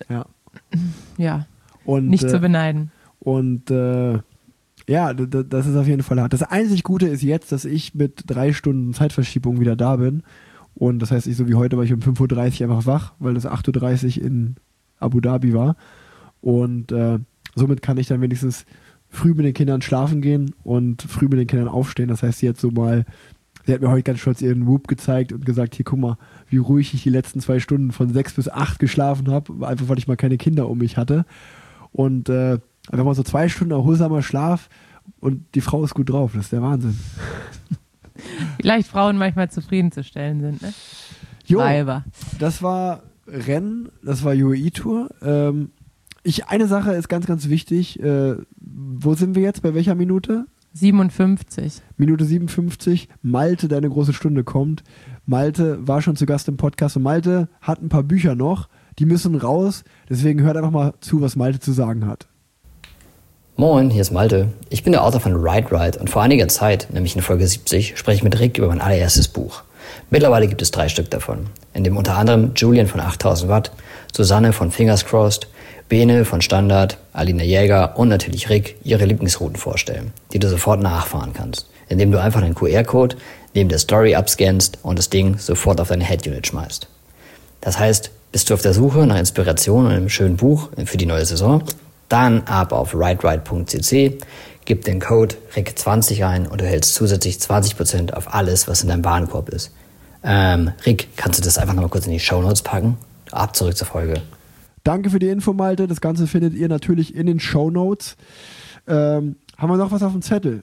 ja. Und, nicht zu beneiden. Und ja, das ist auf jeden Fall hart. Das einzig Gute ist jetzt, dass ich mit 3 Stunden Zeitverschiebung wieder da bin. Und das heißt, ich so wie heute war ich um 5.30 Uhr einfach wach, weil das 8.30 Uhr in Abu Dhabi war. Und somit kann ich dann wenigstens früh mit den Kindern schlafen gehen und früh mit den Kindern aufstehen. Das heißt, sie hat mir heute ganz stolz ihren Whoop gezeigt und gesagt, hier guck mal, wie ruhig ich die letzten 2 Stunden von 6 bis 8 geschlafen habe, einfach weil ich mal keine Kinder um mich hatte. Und einfach mal so 2 Stunden erholsamer Schlaf und die Frau ist gut drauf. Das ist der Wahnsinn. Vielleicht Frauen manchmal zufriedenzustellen sind, ne? Jo, Weiber. das war Rennen, das war UAE-Tour. Eine Sache ist ganz, ganz wichtig. Wo sind wir jetzt? Bei welcher Minute? 57. Minute 57. Malte, deine große Stunde kommt. Malte war schon zu Gast im Podcast und Malte hat ein paar Bücher noch. Die müssen raus. Deswegen hört einfach mal zu, was Malte zu sagen hat. Moin, hier ist Malte. Ich bin der Autor von Ride und vor einiger Zeit, nämlich in Folge 70, spreche ich mit Rick über mein allererstes Buch. Mittlerweile gibt es 3 Stück davon, in dem unter anderem Julian von 8000 Watt, Susanne von Fingers Crossed, Bene von Standard, Alina Jäger und natürlich Rick ihre Lieblingsrouten vorstellen, die du sofort nachfahren kannst, indem du einfach einen QR-Code neben der Story abscannst und das Ding sofort auf deine Head-Unit schmeißt. Das heißt, bist du auf der Suche nach Inspiration und einem schönen Buch für die neue Saison? Dann ab auf rideride.cc, gib den Code RICK20 ein und du erhältst zusätzlich 20% auf alles, was in deinem Warenkorb ist. Rick, kannst du das einfach nochmal kurz in die Shownotes packen? Ab zurück zur Folge. Danke für die Info, Malte. Das Ganze findet ihr natürlich in den Shownotes. Haben wir noch was auf dem Zettel?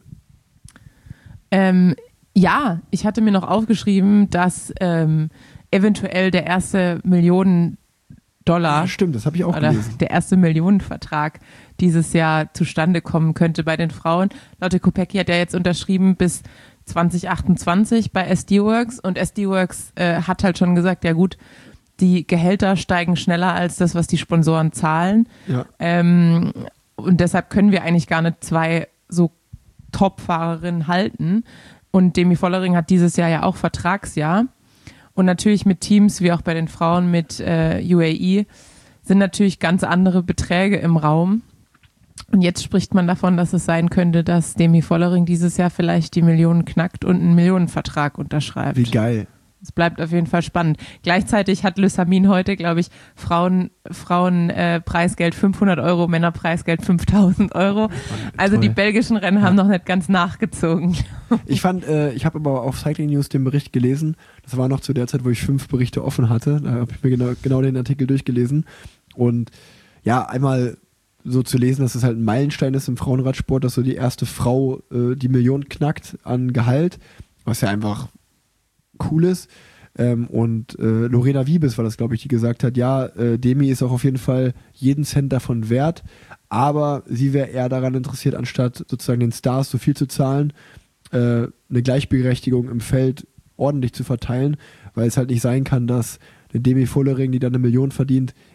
Ja, ich hatte mir noch aufgeschrieben, dass eventuell der erste $1.000.000 Ja, stimmt, das habe ich auch gelesen. Der erste Millionenvertrag dieses Jahr zustande kommen könnte bei den Frauen. Lotte Kopecky hat ja jetzt unterschrieben bis 2028 bei SD-Works und SD-Works hat halt schon gesagt, ja gut, die Gehälter steigen schneller als das, was die Sponsoren zahlen. Ja. Und deshalb können wir eigentlich gar nicht 2 so Top-Fahrerinnen halten. Und Demi Vollering hat dieses Jahr ja auch Vertragsjahr. Und natürlich mit Teams, wie auch bei den Frauen mit UAE, sind natürlich ganz andere Beträge im Raum. Und jetzt spricht man davon, dass es sein könnte, dass Demi Vollering dieses Jahr vielleicht die Millionen knackt und einen Millionenvertrag unterschreibt. Wie geil. Es bleibt auf jeden Fall spannend. Gleichzeitig hat Lysamin heute, glaube ich, Frauen Preisgeld 500 €, Männer Preisgeld 5.000 €. Also die belgischen Rennen haben noch nicht ganz nachgezogen. Ich habe aber auf Cycling News den Bericht gelesen. Das war noch zu der Zeit, wo ich 5 Berichte offen hatte. Da habe ich mir genau den Artikel durchgelesen. Und ja, einmal so zu lesen, dass es halt ein Meilenstein ist im Frauenradsport, dass so die erste Frau die Million knackt an Gehalt, was ja einfach cool ist. Und Lorena Wiebes war das, glaube ich, die gesagt hat, ja, Demi ist auch auf jeden Fall jeden Cent davon wert, aber sie wäre eher daran interessiert, anstatt sozusagen den Stars so viel zu zahlen, eine Gleichberechtigung im Feld ordentlich zu verteilen, weil es halt nicht sein kann, dass eine Demi Vollering, die dann 1 Million verdient,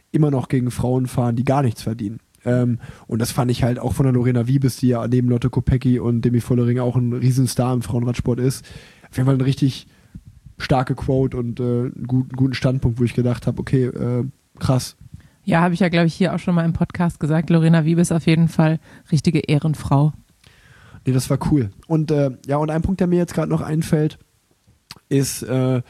immer noch gegen Frauen fahren, die gar nichts verdienen. Und das fand ich halt auch von der Lorena Wiebes, die ja neben Lotte Kopecky und Demi Vollering auch ein Riesenstar im Frauenradsport ist. Auf jeden Fall eine richtig starke Quote und einen guten Standpunkt, wo ich gedacht habe, okay, krass. Ja, habe ich ja, glaube ich, hier auch schon mal im Podcast gesagt. Lorena Wiebes auf jeden Fall richtige Ehrenfrau. Nee, das war cool. Und und ein Punkt, der mir jetzt gerade noch einfällt, ist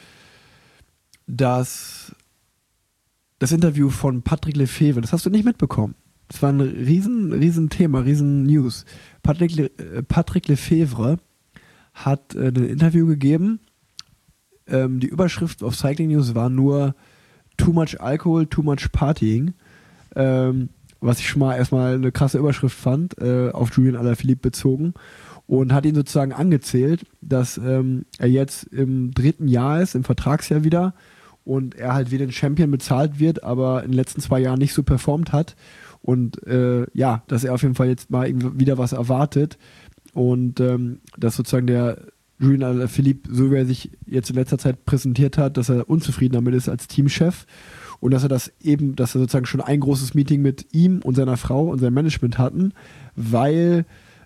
das Interview von Patrick Lefevre. Das hast du nicht mitbekommen. Das war ein riesen Thema, riesen News. Patrick Lefevre hat ein Interview gegeben. Die Überschrift auf Cycling News war nur Too much Alcohol, too much Partying. Was ich schon mal erstmal eine krasse Überschrift fand, auf Julian Alaphilippe bezogen. Und hat ihn sozusagen angezählt, dass er jetzt im 3. Jahr ist, im Vertragsjahr wieder, und er halt wie den Champion bezahlt wird, aber in den letzten 2 Jahren nicht so performt hat. Und dass er auf jeden Fall jetzt mal wieder was erwartet. Und dass sozusagen der Julian Alaphilippe, so wie er sich jetzt in letzter Zeit präsentiert hat, dass er unzufrieden damit ist als Teamchef. Und dass er sozusagen schon ein großes Meeting mit ihm und seiner Frau und seinem Management hatten, weil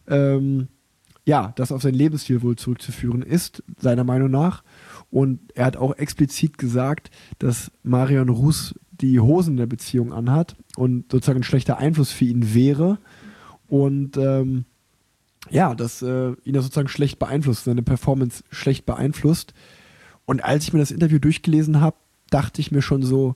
das auf seinen Lebensstil wohl zurückzuführen ist, seiner Meinung nach. Und er hat auch explizit gesagt, dass Marion Rousse die Hosen der Beziehung anhat und sozusagen ein schlechter Einfluss für ihn wäre. Und dass ihn das sozusagen schlecht beeinflusst, seine Performance schlecht beeinflusst. Und als ich mir das Interview durchgelesen habe, dachte ich mir schon so,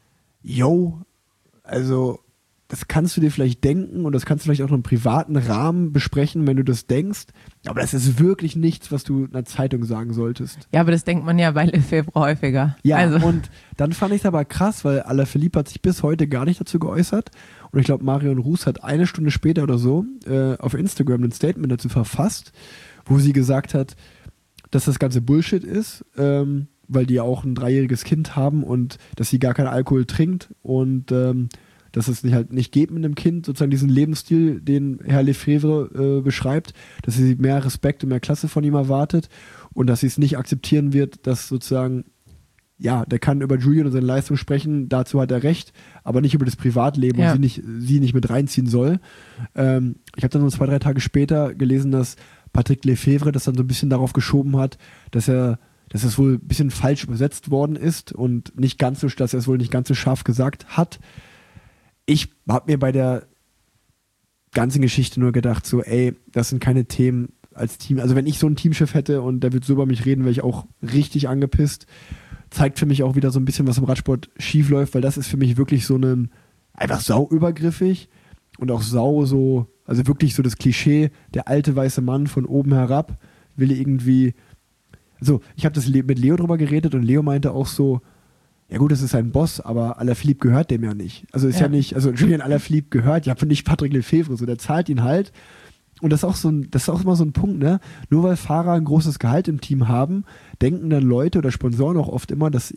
also das kannst du dir vielleicht denken und das kannst du vielleicht auch in einem privaten Rahmen besprechen, wenn du das denkst. Aber das ist wirklich nichts, was du einer Zeitung sagen solltest. Ja, aber das denkt man ja bei Lefevre häufiger. Ja, also. Und dann fand ich es aber krass, weil Alaphilippe hat sich bis heute gar nicht dazu geäußert. Und ich glaube, Marion Rousse hat eine Stunde später oder so auf Instagram ein Statement dazu verfasst, wo sie gesagt hat, dass das Ganze Bullshit ist, weil die ja auch ein 3-jähriges Kind haben und dass sie gar keinen Alkohol trinkt und dass es nicht geht mit einem Kind, sozusagen diesen Lebensstil, den Herr Lefevre beschreibt, dass sie mehr Respekt und mehr Klasse von ihm erwartet und dass sie es nicht akzeptieren wird, dass sozusagen, der kann über Julian und seine Leistung sprechen, dazu hat er recht, aber nicht über das Privatleben und sie nicht mit reinziehen soll. Ich habe dann so 2-3 Tage später gelesen, dass Patrick Lefevre das dann so ein bisschen darauf geschoben hat, dass es wohl ein bisschen falsch übersetzt worden ist und dass er es wohl nicht ganz so scharf gesagt hat. Ich habe mir bei der ganzen Geschichte nur gedacht, so, das sind keine Themen als Team. Also wenn ich so einen Teamchef hätte und der wird so über mich reden, wäre ich auch richtig angepisst. Zeigt für mich auch wieder so ein bisschen, was im Radsport schief läuft, weil das ist für mich wirklich so einfach sau übergriffig und auch also wirklich so das Klischee, der alte weiße Mann von oben herab will irgendwie, also ich habe das mit Leo drüber geredet und Leo meinte auch so, ja gut, das ist ein Boss, aber Alaphilippe gehört dem ja nicht. Also ist ja nicht, also Julian Alaphilippe gehört ja nicht Patrick Lefevre, so der zahlt ihn halt. Und das ist auch immer so ein Punkt, ne? Nur weil Fahrer ein großes Gehalt im Team haben, denken dann Leute oder Sponsoren auch oft immer, dass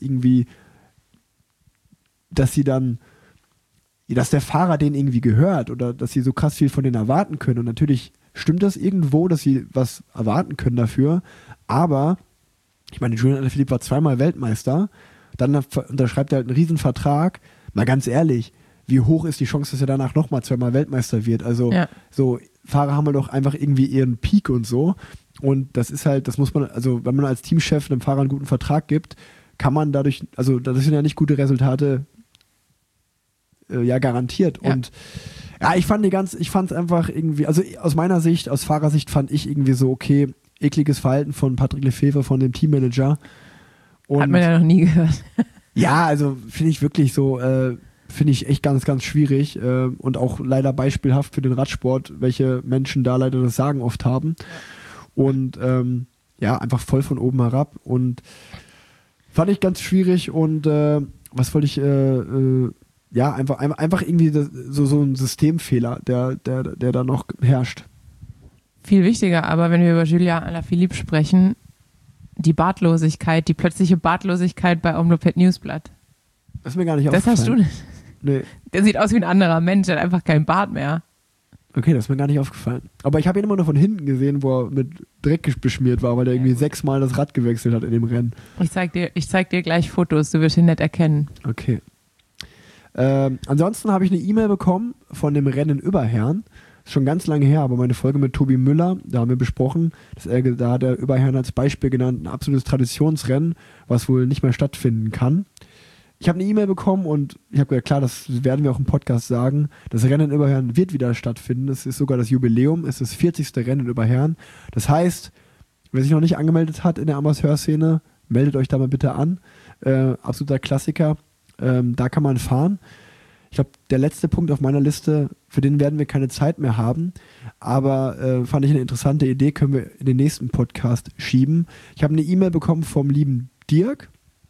der Fahrer denen irgendwie gehört oder dass sie so krass viel von denen erwarten können. Und natürlich stimmt das irgendwo, dass sie was erwarten können dafür. Aber, ich meine, Julian Alaphilippe war 2-mal Weltmeister. Dann unterschreibt er halt einen Riesenvertrag. Mal ganz ehrlich, wie hoch ist die Chance, dass er danach nochmal 2-mal Weltmeister wird? Also so Fahrer haben halt doch einfach irgendwie ihren Peak und so. Und das ist halt, das muss man, also wenn man als Teamchef einem Fahrer einen guten Vertrag gibt, kann man dadurch, also das sind ja nicht gute Resultate garantiert. Ja. Und ich fand es einfach irgendwie, also aus meiner Sicht, aus Fahrersicht fand ich irgendwie so, okay, ekliges Verhalten von Patrick Lefevre, von dem Teammanager. Und hat man ja noch nie gehört. Ja, also finde ich wirklich so, finde ich echt ganz, ganz schwierig und auch leider beispielhaft für den Radsport, welche Menschen da leider das Sagen oft haben. Und einfach voll von oben herab und fand ich ganz schwierig und was wollte ich, einfach irgendwie so ein Systemfehler, der da noch herrscht. Viel wichtiger, aber wenn wir über Julian Alaphilippe sprechen, die plötzliche Bartlosigkeit bei Omloped Newsblatt. Das ist mir gar nicht aufgefallen. Das hast du nicht. Nee. Der sieht aus wie ein anderer Mensch, der hat einfach keinen Bart mehr. Okay, das ist mir gar nicht aufgefallen. Aber ich habe ihn immer nur von hinten gesehen, wo er mit Dreck beschmiert war, weil er irgendwie 6-mal das Rad gewechselt hat in dem Rennen. Ich zeig dir gleich Fotos, du wirst ihn nicht erkennen. Okay. Ansonsten habe ich eine E-Mail bekommen von dem Rennen Überherrn. Ist schon ganz lange her, aber meine Folge mit Tobi Müller, da haben wir besprochen, da hat er Überherrn als Beispiel genannt, ein absolutes Traditionsrennen, was wohl nicht mehr stattfinden kann. Ich habe eine E-Mail bekommen und ich habe gesagt, klar, das werden wir auch im Podcast sagen, das Rennen in Überherrn wird wieder stattfinden. Es ist sogar das Jubiläum, es ist das 40. Rennen in Überherrn. Das heißt, wer sich noch nicht angemeldet hat in der Amateurszene, meldet euch da mal bitte an. Absoluter Klassiker, da kann man fahren. Ich glaube, der letzte Punkt auf meiner Liste, für den werden wir keine Zeit mehr haben, aber fand ich eine interessante Idee, können wir in den nächsten Podcast schieben. Ich habe eine E-Mail bekommen vom lieben Dirk,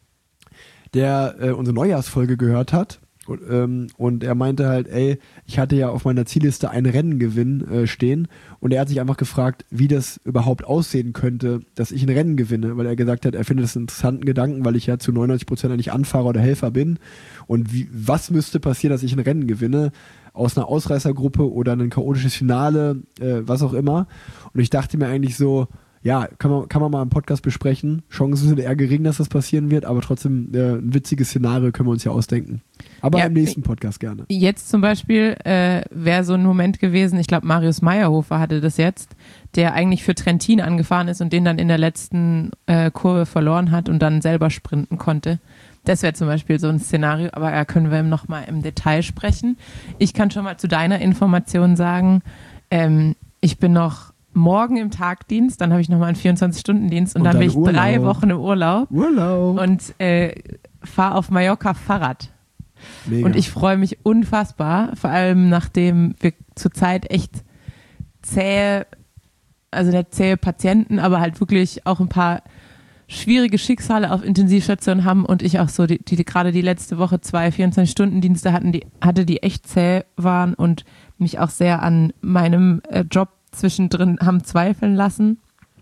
der unsere Neujahrsfolge gehört hat und er meinte halt, ey, ich hatte ja auf meiner Zielliste ein Rennengewinn stehen und er hat sich einfach gefragt, wie das überhaupt aussehen könnte, dass ich ein Rennen gewinne, weil er gesagt hat, er findet das einen interessanten Gedanken, weil ich ja zu 99% eigentlich Anfahrer oder Helfer bin und was müsste passieren, dass ich ein Rennen gewinne, aus einer Ausreißergruppe oder ein chaotisches Finale, was auch immer, und ich dachte mir eigentlich so, ja, kann man mal im Podcast besprechen. Chancen sind eher gering, dass das passieren wird, aber trotzdem ein witziges Szenario können wir uns ja ausdenken. Aber ja, im nächsten Podcast gerne. Jetzt zum Beispiel wäre so ein Moment gewesen, ich glaube Marius Meyerhofer hatte das jetzt, der eigentlich für Trentin angefahren ist und den dann in der letzten Kurve verloren hat und dann selber sprinten konnte. Das wäre zum Beispiel so ein Szenario, aber da können wir nochmal im Detail sprechen. Ich kann schon mal zu deiner Information sagen, ich bin noch morgen im Tagdienst, dann habe ich nochmal einen 24-Stunden-Dienst und dann bin ich Urlaub. 3 Wochen im Urlaub und fahre auf Mallorca Fahrrad. Mega. Und ich freue mich unfassbar, vor allem nachdem wir zurzeit echt zähe Patienten, aber halt wirklich auch ein paar schwierige Schicksale auf Intensivstation haben und ich auch so gerade die letzte Woche 2 24-Stunden-Dienste hatte, die echt zäh waren und mich auch sehr an meinem Job zwischendrin haben zweifeln lassen.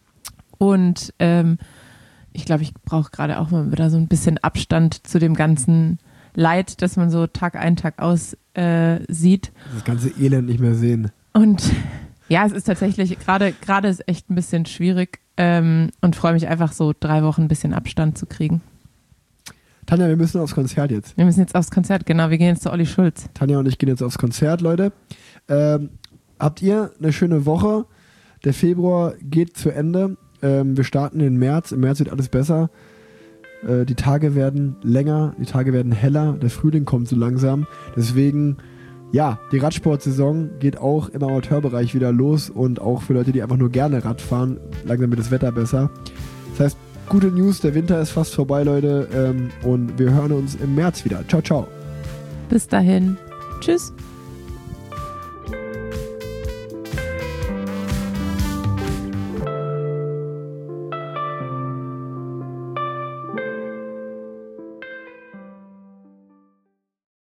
Und ich glaube, ich brauche gerade auch mal wieder so ein bisschen Abstand zu dem ganzen Leid, das man so Tag ein, Tag aus sieht. Das ganze Elend nicht mehr sehen. Und ja, es ist tatsächlich, gerade ist echt ein bisschen schwierig und freue mich einfach so 3 Wochen ein bisschen Abstand zu kriegen. Tanja, wir müssen aufs Konzert jetzt. Wir müssen jetzt aufs Konzert, genau. Wir gehen jetzt zu Olli Schulz. Tanja und ich gehen jetzt aufs Konzert, Leute. Habt ihr eine schöne Woche? Der Februar geht zu Ende. Wir starten den März. Im März wird alles besser. Die Tage werden länger, die Tage werden heller. Der Frühling kommt so langsam. Deswegen, ja, die Radsportsaison geht auch im Amateurbereich wieder los und auch für Leute, die einfach nur gerne Rad fahren. Langsam wird das Wetter besser. Das heißt, gute News, der Winter ist fast vorbei, Leute. Und wir hören uns im März wieder. Ciao, ciao. Bis dahin. Tschüss.